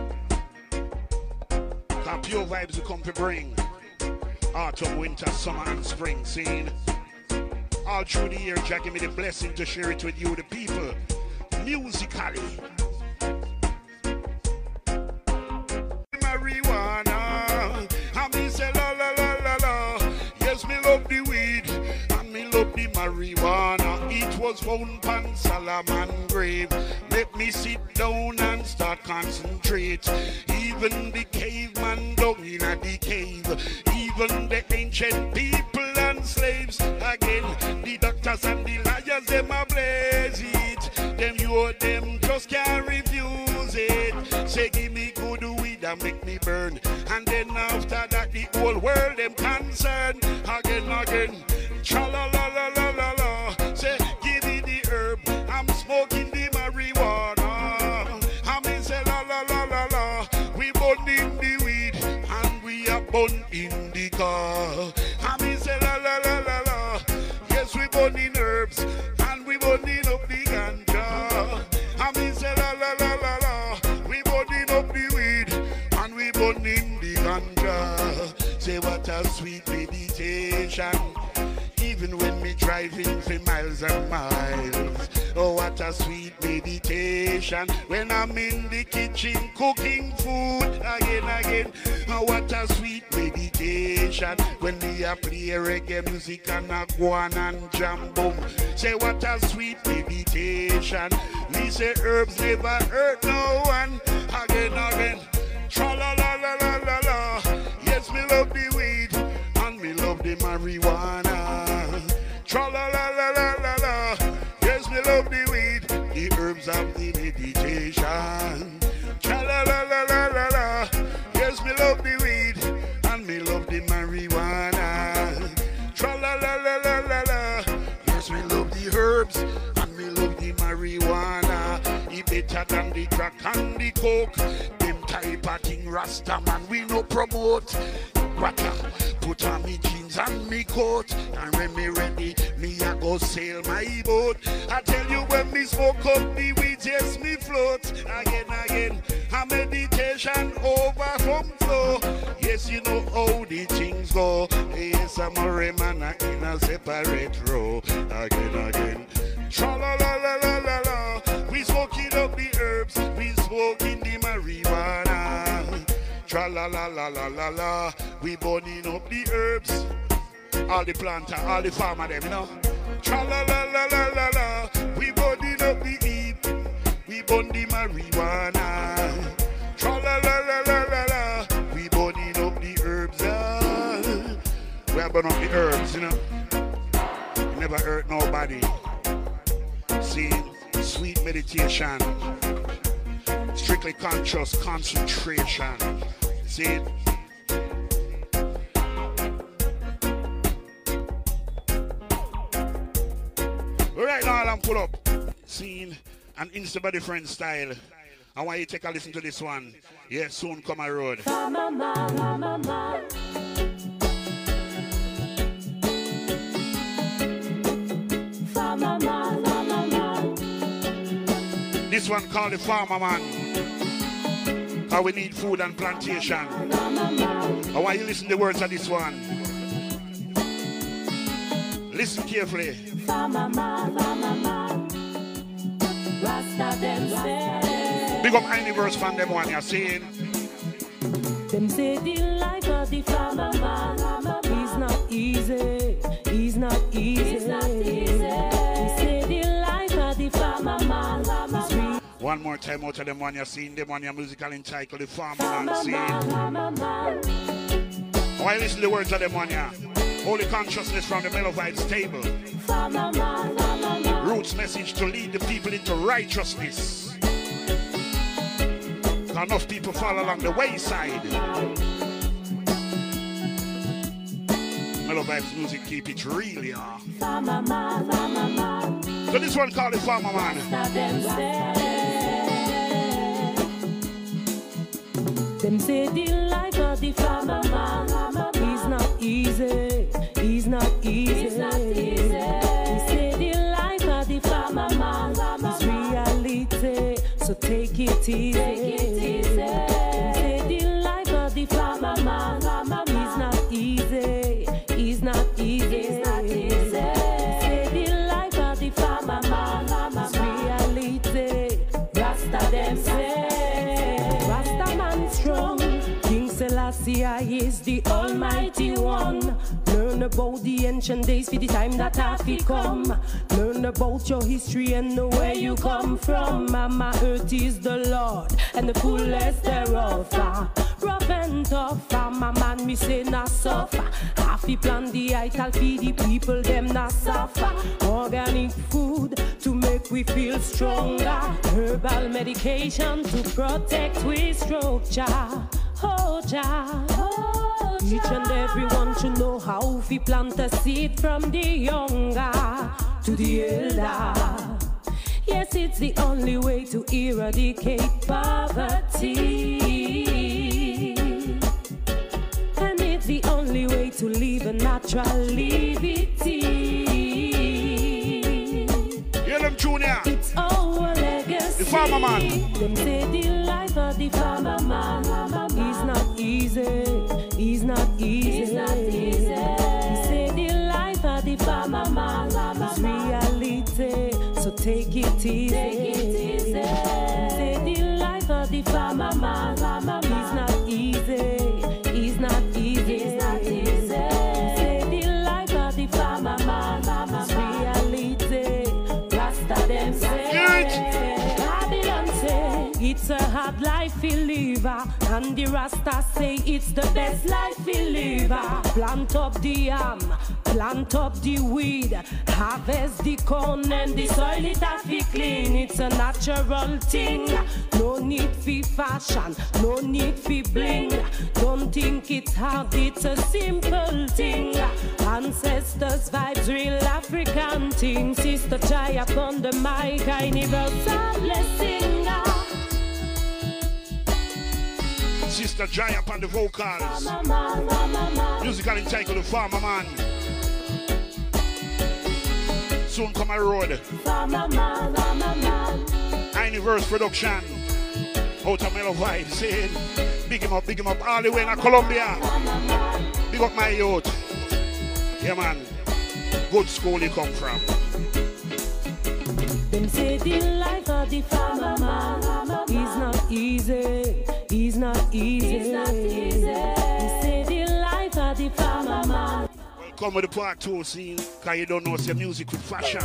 Cause pure vibes will come to bring. Autumn, winter, summer, and spring scene. All through the year, Jah give me the blessing to share it with you, the people, musically. Marijuana, and me say la la la la la. Yes, me love the weed, and me love the marijuana. It was found pan Solomon grave. Let me sit down and start concentrate. Even the caveman down in a the cave, even the ancient people and slaves. Again, the doctors and the liars, them a blaze it. Them you them just can't refuse it. Say give me good weed and make me burn. And then after that the whole world them concerned. Again, again, cha la la la la la la. Say give me the herb, I'm smoking the marijuana. I mean say la la la la la. We burn in the weed and we are burn in the car. I mean say la la la la la. Yes, we burning herbs and we burning up the ganja. I mean say la la la la la. We burning up the weed and we burning the ganja. Say what a sweet meditation. Even when me driving for miles and miles. Oh, what a sweet meditation. When I'm in the kitchen cooking food again, again. Oh, what a sweet meditation. When me a play reggae music and a go on and jam boom. Say what a sweet meditation. Me say herbs never hurt no one. Again, again. Tra la la la la la la. Yes, me love the weed and me love the marijuana. Tra la la la la la la. Yes, me love the weed, the herbs of the meditation. Tra la la la la la la. Yes, me love the weed and me love the marijuana. sweeter than the crack and the coke. Them type of thing Rasta man we no promote. What uh, put on me jeans and me coat, and when me ready, me a go sail my boat. I tell you when me smoke up the weed, yes me float. Again, again, a meditation over from flow. Yes, you know how the things go. Yes, I'm a remana in a separate row. Again, again, tra la la la la la la. We smoking up the herbs, we smoking the marijuana. Tra la la la la la la. We burning up the herbs. All the planter, all the farmer them, you know. Tra la la la la la la. We burning up the heat. We burn the marijuana. Tra la la la la la la. We burning up the herbs. Ah. We are burning up the herbs, you know. You never hurt nobody. See, sweet meditation. Strictly conscious concentration. See it? Right now I'm pull up. Scene an Insta Body Friend style. I want you to take a listen to this one. Yeah, soon come a road. This one called the Farmer Man. How we need food and plantation. I want you to listen to the words of this one. Listen carefully. Big up any verse from them one you're saying. Them say the life of the farmer man is not easy. It's not easy. It's not easy. They say the life of the farmer man is real. One more time out of them one you're seeing, them one you're musical entitled the Farmer Man saying. I want you to listen to the words of them one here. Holy consciousness from the Mellow Vibes table. Roots message to lead the people into righteousness. Enough people fall along the wayside. Mellow Vibes music keep it real, yeah. So this one called the Farmer Man. Them say the life of the farmer man is not easy. It's not easy. It's not easy. They say the life of the farmer man is reality. So take it easy. Take it easy. They say the life of the farmer man is not easy. It's not easy. It's not easy. They say the life of the farmer man is reality. Rasta them say. Rasta man strong. King Selassie is the Almighty One. Learn about the ancient days for the time that have come. Learn about your history and know where you come from. Mama earth is the Lord and the fullest thereof. Rough and tough, farmer man me say not suffer. Half he plant the ital feed the people them not suffer. Organic food to make we feel stronger. Herbal medication to protect we structure. Oh, Jah. Each and everyone should know how we plant a seed from the younger to the elder. Yes, it's the only way to eradicate poverty. And it's the only way to live a natural levity. Hear them, Junior. It's our legacy. The Farmer Man. Them say the life of the farmer man is not easy. It's not easy. It's not easy. They say the life of the farmer man is reality. So take it easy. Take it easy. They say the life of the farmer man is not easy. It's not easy. It's not easy. They say the life of the farmer man is reality. Rasta them say. Babylon say it's a hard life we live, and the Rasta say it's the best life we live. Plant up the yam, plant up the weed, harvest the corn and the soil it have to clean. It's a natural thing. No need for fashion, no need for bling. Don't think it's hard, it's a simple thing. And Ancestors vibes, real African team. Sister Chai upon the mic, universal blessing. Sister Jai upon the vocals. Musical entitled Farmer Man. Soon come a road. Universe production. Out of Mellow Vibes saying, big him up, big him up all the way in Colombia. Big up my youth. Yeah man, good school you come from. Them say the life of the farmer man is not easy, is not easy. It's not easy. They say the life of the farmer man. Welcome to the part two scene, cause you don't know it's your music with fashion.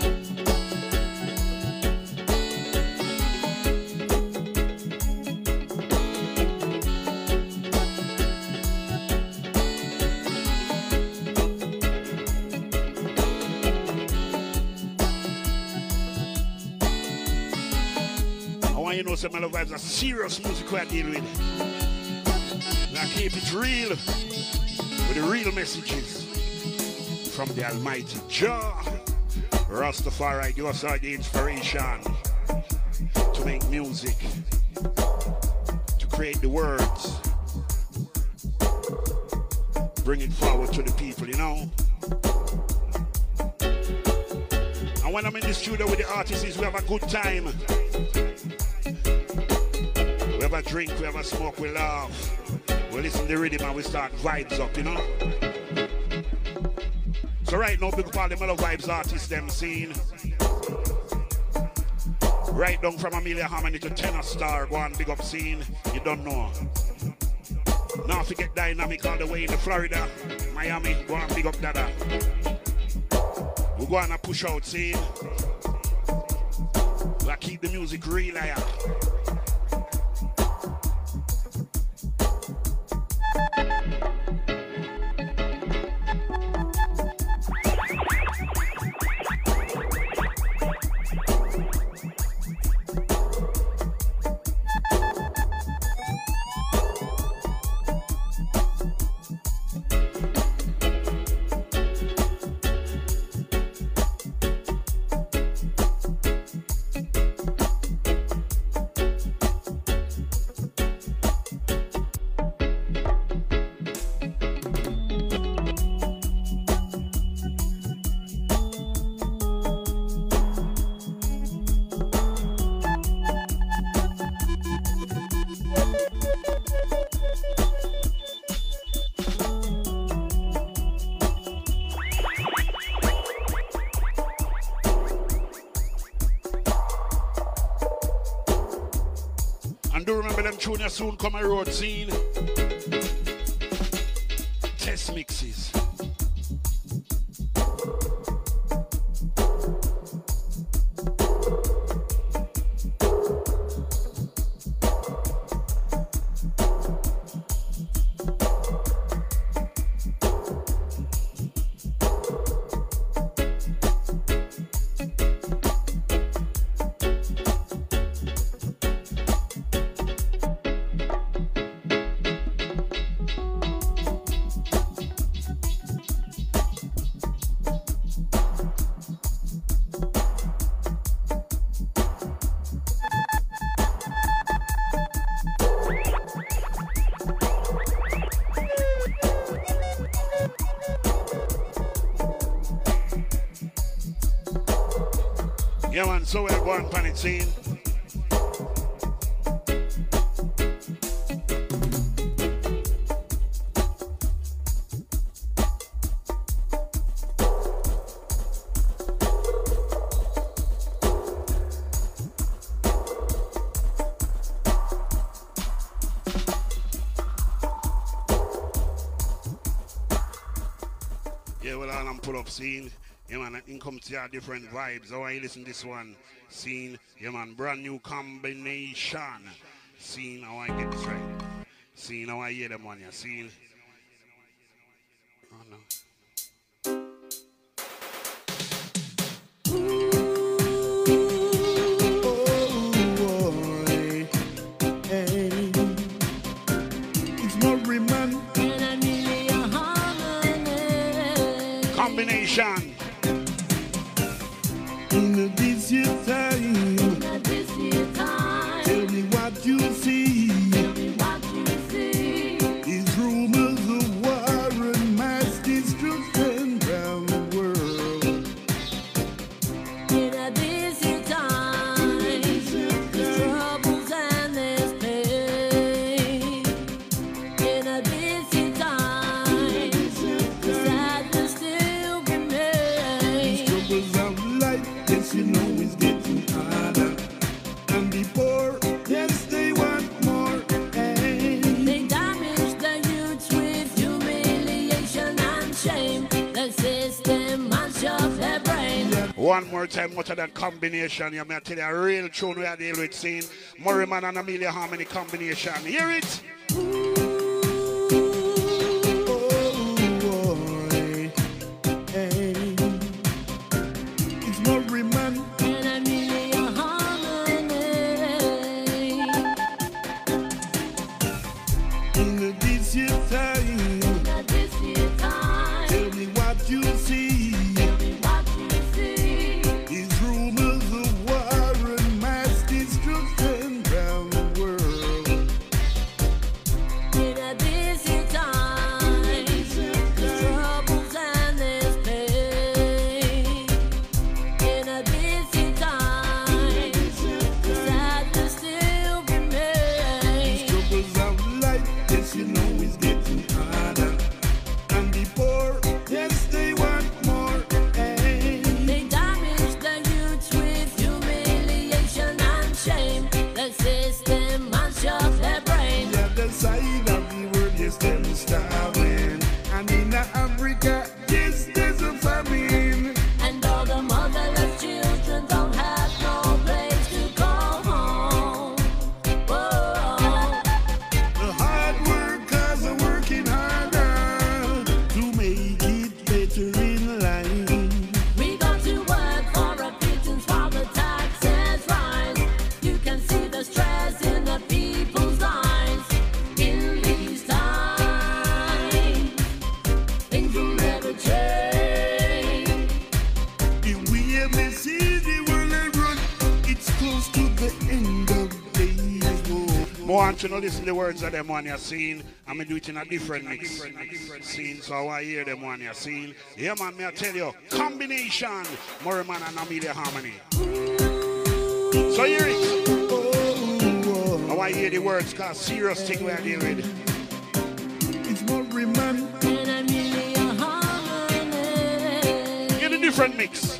You know some Mellow Vibes are serious music we are dealing with. Now keep it real with the real messages from the Almighty Jah. Rastafari give us all the inspiration to make music, to create the words, bring it forward to the people, you know. And when I'm in the studio with the artists, we have a good time. We have a drink, we have a smoke, we laugh. We listen to the rhythm and we start vibes up, you know. So right now, big up all the Mellow Vibes artists them scene. Right down from Amelia Harmony to Tenor Star, go on big up scene. You don't know. Now forget Dynamic all the way in the Florida, Miami, go on big up Dada. We go on a push out scene. We keep the music real higher. Junior soon come a road scene. Test mixes. Yeah man, so we're going pan it scene. Yeah, well, all I'm pull up scene. Yeah, man, in comes to your different vibes. How I listen to this one? Scene, yeah, man, brand new combination. Scene, how I get this right. Scene, how I hear them on you. Scene. Oh, no. combination. In this year time, tell me what you see. These rumors of war and mass destruction around the world. Struggles of life, yes, you know it's getting harder. And the poor, yes, they want more. Hey. They damage the youths with humiliation and shame. The system mash up their brain. One more time, what of that combination? You may tell you a real tune we are dealing with scene. Murray Man and Amelia Harmony combination. Hear it? And Amelia Harmony. In this year time, Now this year time, tell me what you see. tell me what you see. These rumors of war and mass destruction around the world. In this year time, there's troubles and there's pain. In this year time, sadness still remains. Struggles of life, yes, you know it's getting harder. And the poor, yes, they want more. Hey. They damage the youths with humiliation and shame. The system mash up their brain. The other side of the world, yes, them starving. And in Africa, yes, there's a famine. And all the motherless children don't have no place to call home. Whoa. The hard workers are working harder to make it better in life. We got to work for a pittance while the taxes rise. You can see the stress in the people's eyes. In these times, things will never change. The way me see the world I run, it's close to the end of days. Oh. I want you to listen to the words of them one you're seeing. I'm going to do it in a different mix. Scene, so I want to hear them one you're seeing. Yeah, man, me I tell you. Combination. Murray Man and Amelia Harmony. So hear it. I want to hear the words because serious thing we are dealing with. It's more man. And Amelia Harmony. Hear the different mix.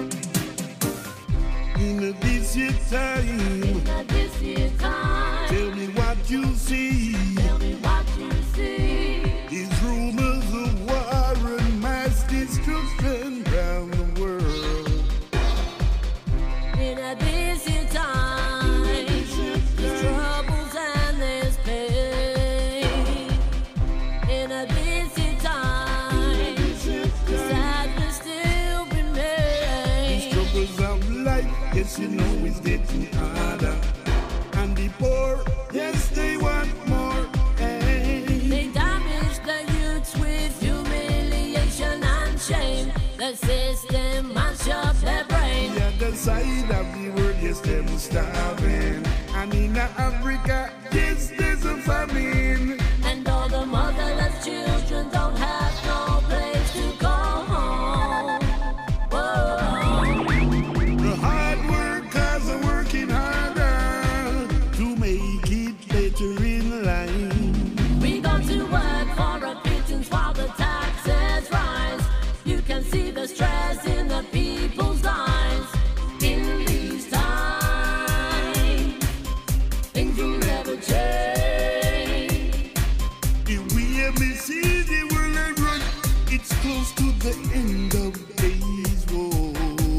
In this year time, Now this year time, tell me what you see. tell me what you see. These rumors of war and mass destruction around the world. In a busy time, there's troubles and there's pain. In a busy time, sadness still remains. Struggles of life, yes, you know it's getting harder. And the poor, yes, they want more. Hey. They damage the youths with humiliation and shame. The system mash up their brain. The other side of the world, yes, them starving. And in Africa, yes, there's a famine. And all the motherless children don't have no place to call home. Whoa. The hard workers are working harder to make it better in life. We got to work for a pittance while the taxes rise. You can see the stress in the people's eyes. In these times, things will never change. The way me see the world I run, it's close to the end of days. Whoa.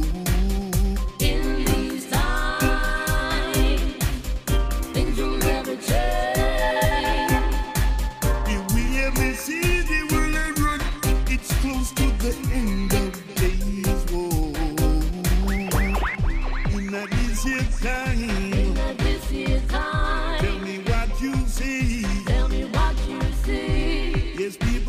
In these times, things will never change. The way me see the world I run, it's close to the end of days. Whoa. In a this year time, Now this year tell time, me what you see. tell me what you see. Yes, people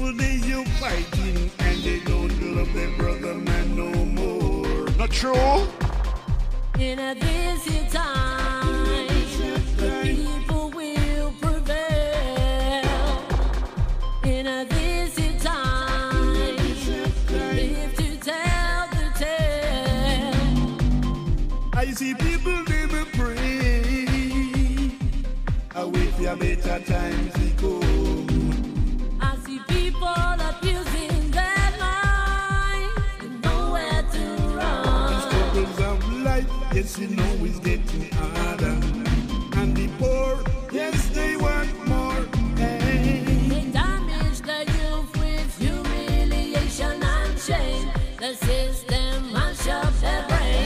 true. In a busy time, the people will prevail. In a busy time, live to tell the tale. I see people they will pray. I wait for better times to go. I see people abusing their minds and nowhere to run. Struggles of life, yes, you know, is getting harder. And the poor, yes, they want more. Hey. They damage the youth with humiliation and shame. The system mash up their brain.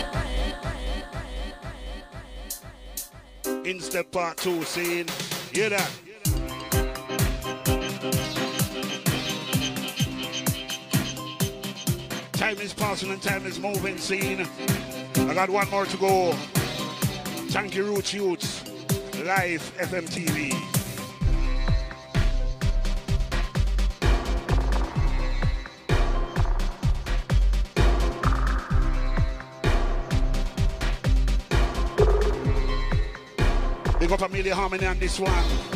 In step part two, scene. Hear that? Time is passing and time is moving, scene. I got one more to go. Thank you, Roots Youths. Live F M T V. Big up Amelia Harmony on this one.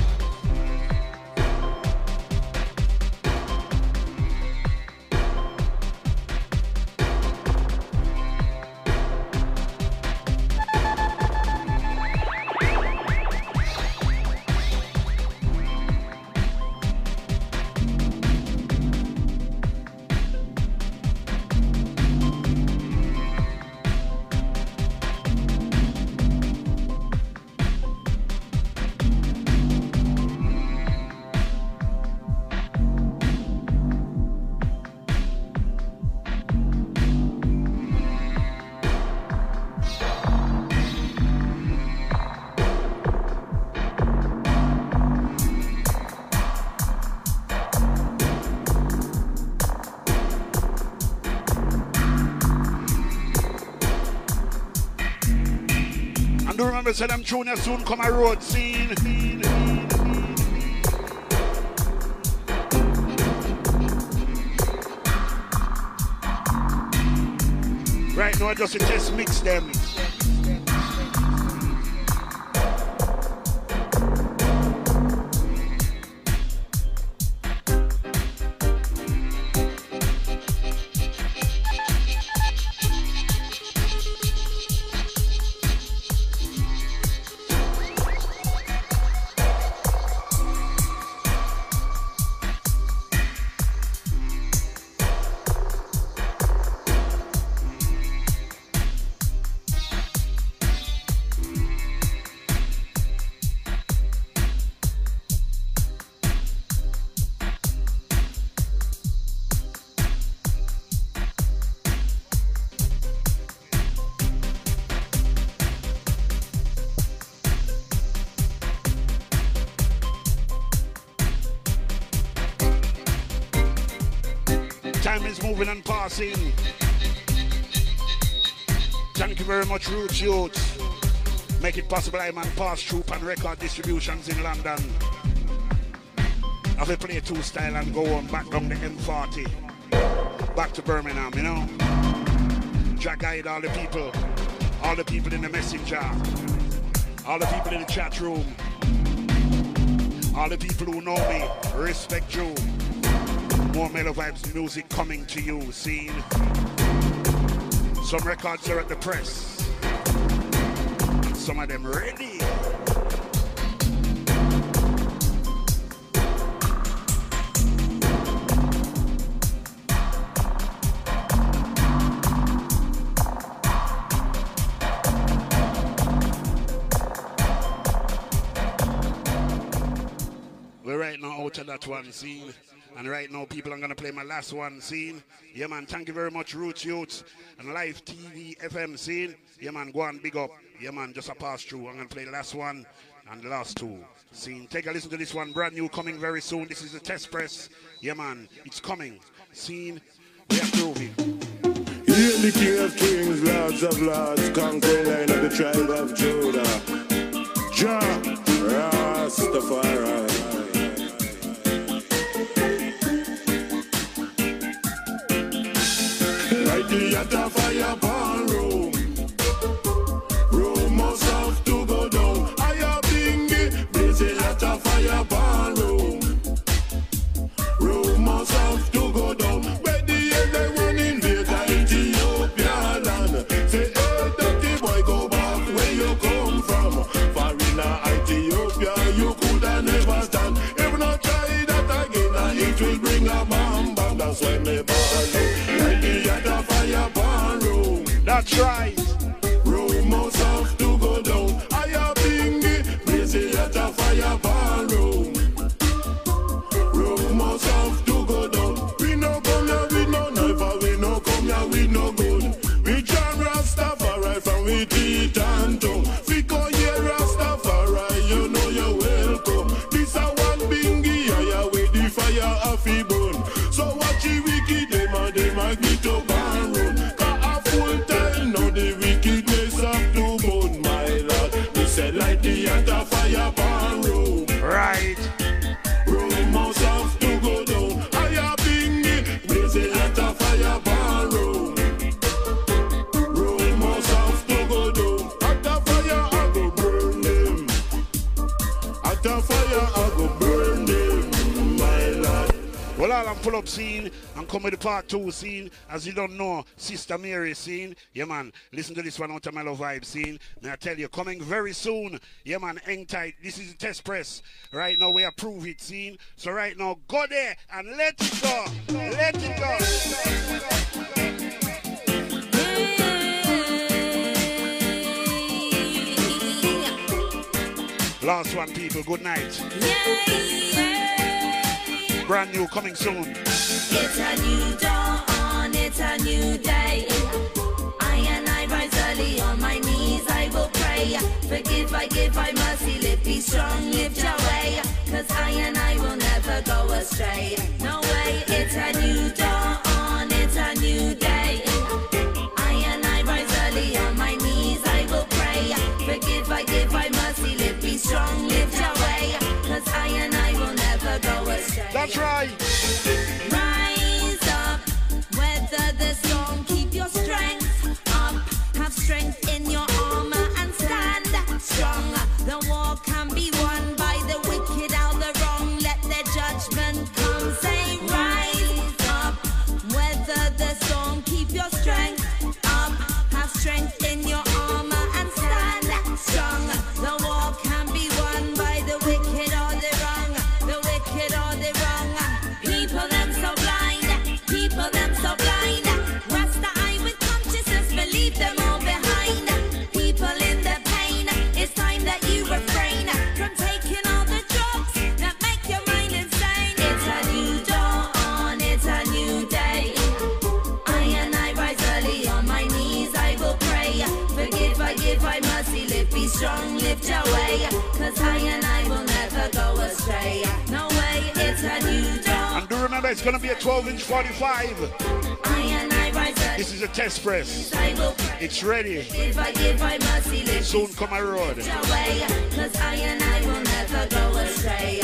Remember, say them tune soon come a road scene. Right now, just just mix them. Time is moving and passing. Thank you very much, Roots Youths. Make it possible I man pass through and record distributions in London. I will play two style and go on back down the M forty. Back to Birmingham, you know. Jack guide all the people. All the people in the messenger. All the people in the chat room. All the people who know me. Respect you. More Mellow Vibes music coming to you, scene. Some records are at the press. Some of them ready. We're right now out of that one, scene. And right now, people, I'm going to play my last one, scene. Yeah, man, thank you very much, Roots Youths and Live T V F M, scene. Yeah, man, go on, big up. Yeah, man, just a pass through. I'm going to play the last one and the last two, scene. Take a listen to this one, brand new, coming very soon. This is the test press. Yeah, man, it's coming. Scene, we are groovy. Hear the King of Kings, Lords of Lords, conquering line of the tribe of Judah. Jah, Rastafari. Like the Yatta fire burn road. That's why me ball like the other fire burn room. That's right. Room must have to go down. I am bingy, blaze the other fire burn room. Room must have to go down. We no come here with no knife, and we no come here with no gun. We John Rastafari from we teeth and tongue. Fico here Rastafari, you know you're welcome. This a one bingy, I with the fire of the bone. So watch the wicked, them and them a get up and run. Cause a full time now the wickedness of to bone, my lord. We said like the other fire burn room. Right. Room must have to go down. I am bingy, blaze the other fire burn room. Room must have to go down. At the fire I go burn them. At the fire I go burn them, my lord. Well, all I'm pull up scene and come with the part two scene. As you don't know, Sister Mary scene. Yeah, man, listen to this one out of Mellow Vibe scene. May I tell you, coming very soon. Yeah, man, hang tight. This is the test press. Right now, we approve it scene. So right now, go there and let it go. Let it go. Last one, people. Good night. Brand new, coming soon. It's a new dawn, it's a new day. I and I rise early on my knees, I will pray. Forgive, I give, I mercy, live, be strong, lift your way. Cause I and I will never go astray. No way, it's a new dawn, it's a new day. I and I rise early on my knees, I will pray. Forgive, I give, I mercy, live, be strong, lift your way. Cause I and I will never go astray. That's right. Rise up, weather the storm, keep your strength up. Have strength in your armor and stand strong. The war can be won by the wicked out the wrong. Let their judgment come. Say rise up, weather the storm, keep your strength up. Have strength in your armor and stand strong. The war can be won by the wicked or the wrong. The wicked or the wrong. People them so blind, people them so blind. Rasta eye with consciousness, believe them all behind. People in the pain, it's time that you refrain from taking all the drugs that make your mind insane. It's a new dawn, it's a new day. I and I rise early on my knees, I will pray. Forgive, I give, I mercy, live, be strong, lift your way. Cause I and I will never go astray. No way, it's a new dawn. And do remember, it's going to be a twelve inch forty-five. I and I rise early. This is a test press. I will pray. It's ready. If I give, I mercy, live, Soon come a road. away, cause I and I will never go astray.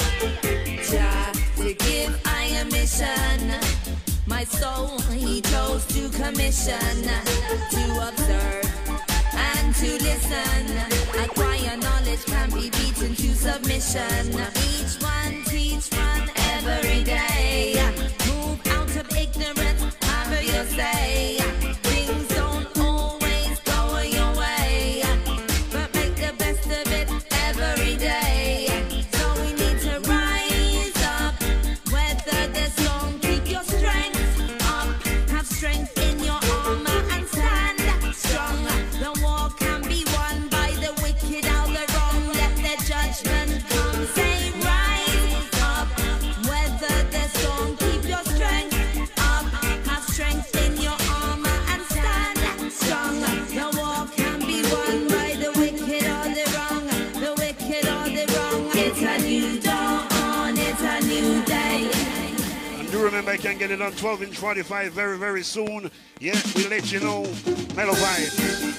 Jah, to give I a mission. My soul he chose to commission. To observe and to listen. Acquire knowledge can be beaten to submission. Each one teach one every day. Move out of ignorance, have your say. Things don't always go your way, but make the best of it every day. So we need to rise up, weather the storm, keep your strength up. Have strength in your armor and stand strong. The war can be won by the wicked out the wrong. Let their judgment come. Say rise up, weather the storm, keep your strength up. Have strength in your armor and stand strong. The war can be won by the wicked or the wrong. The wicked or the wrong. It's a new dawn, it's a new day. And do remember, I can get it on twelve inch forty-five very, very soon. Yeah, we'll let you know. Mellow Vibe.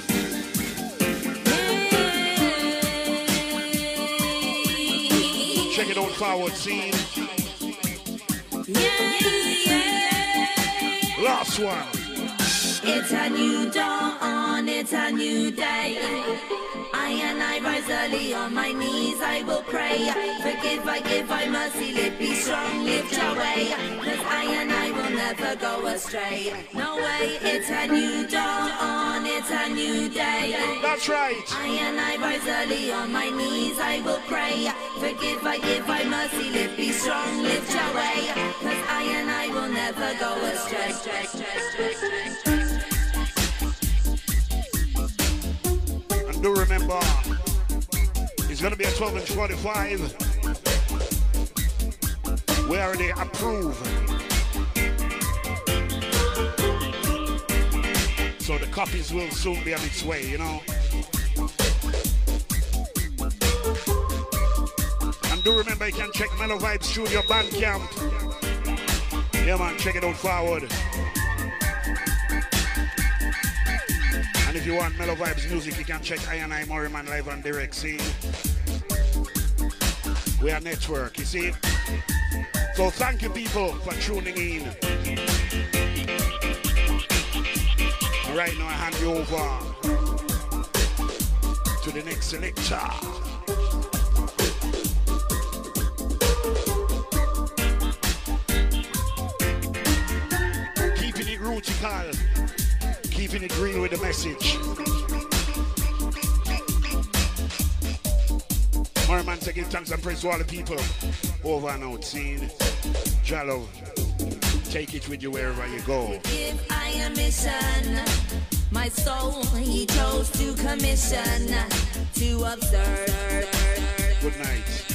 Check it out, forward scene. Last one. It's a new dawn, it's a new day. I and I rise early on my knees, I will pray. Forgive, I give, I mercy, live, be strong, lift your way. Cause I and I will never go astray. No way, it's a new dawn, it's a new day. That's right. I and I rise early on my knees, I will pray. Forgive, I give, I mercy, live, be strong, lift your way. Cause I and I will never go astray. And do remember, it's gonna be a twelve inch forty-five. We already approve. So the copies will soon be on its way, you know. And do remember, you can check Mellow Vibes Studio Bandcamp. Yeah, man, check it out forward. And if you want Mellow Vibes music, you can check I and I Morriman live and direct. See, we are network, you see. So thank you, people, for tuning in. Right now, I hand you over to the next selector. Keeping it rootical, keeping it green with the message. More man to give thanks and praise to all the people over and out. Seeing Jallo, take it with you wherever you go. Give I a mission, my soul he chose to commission to observe. Good night.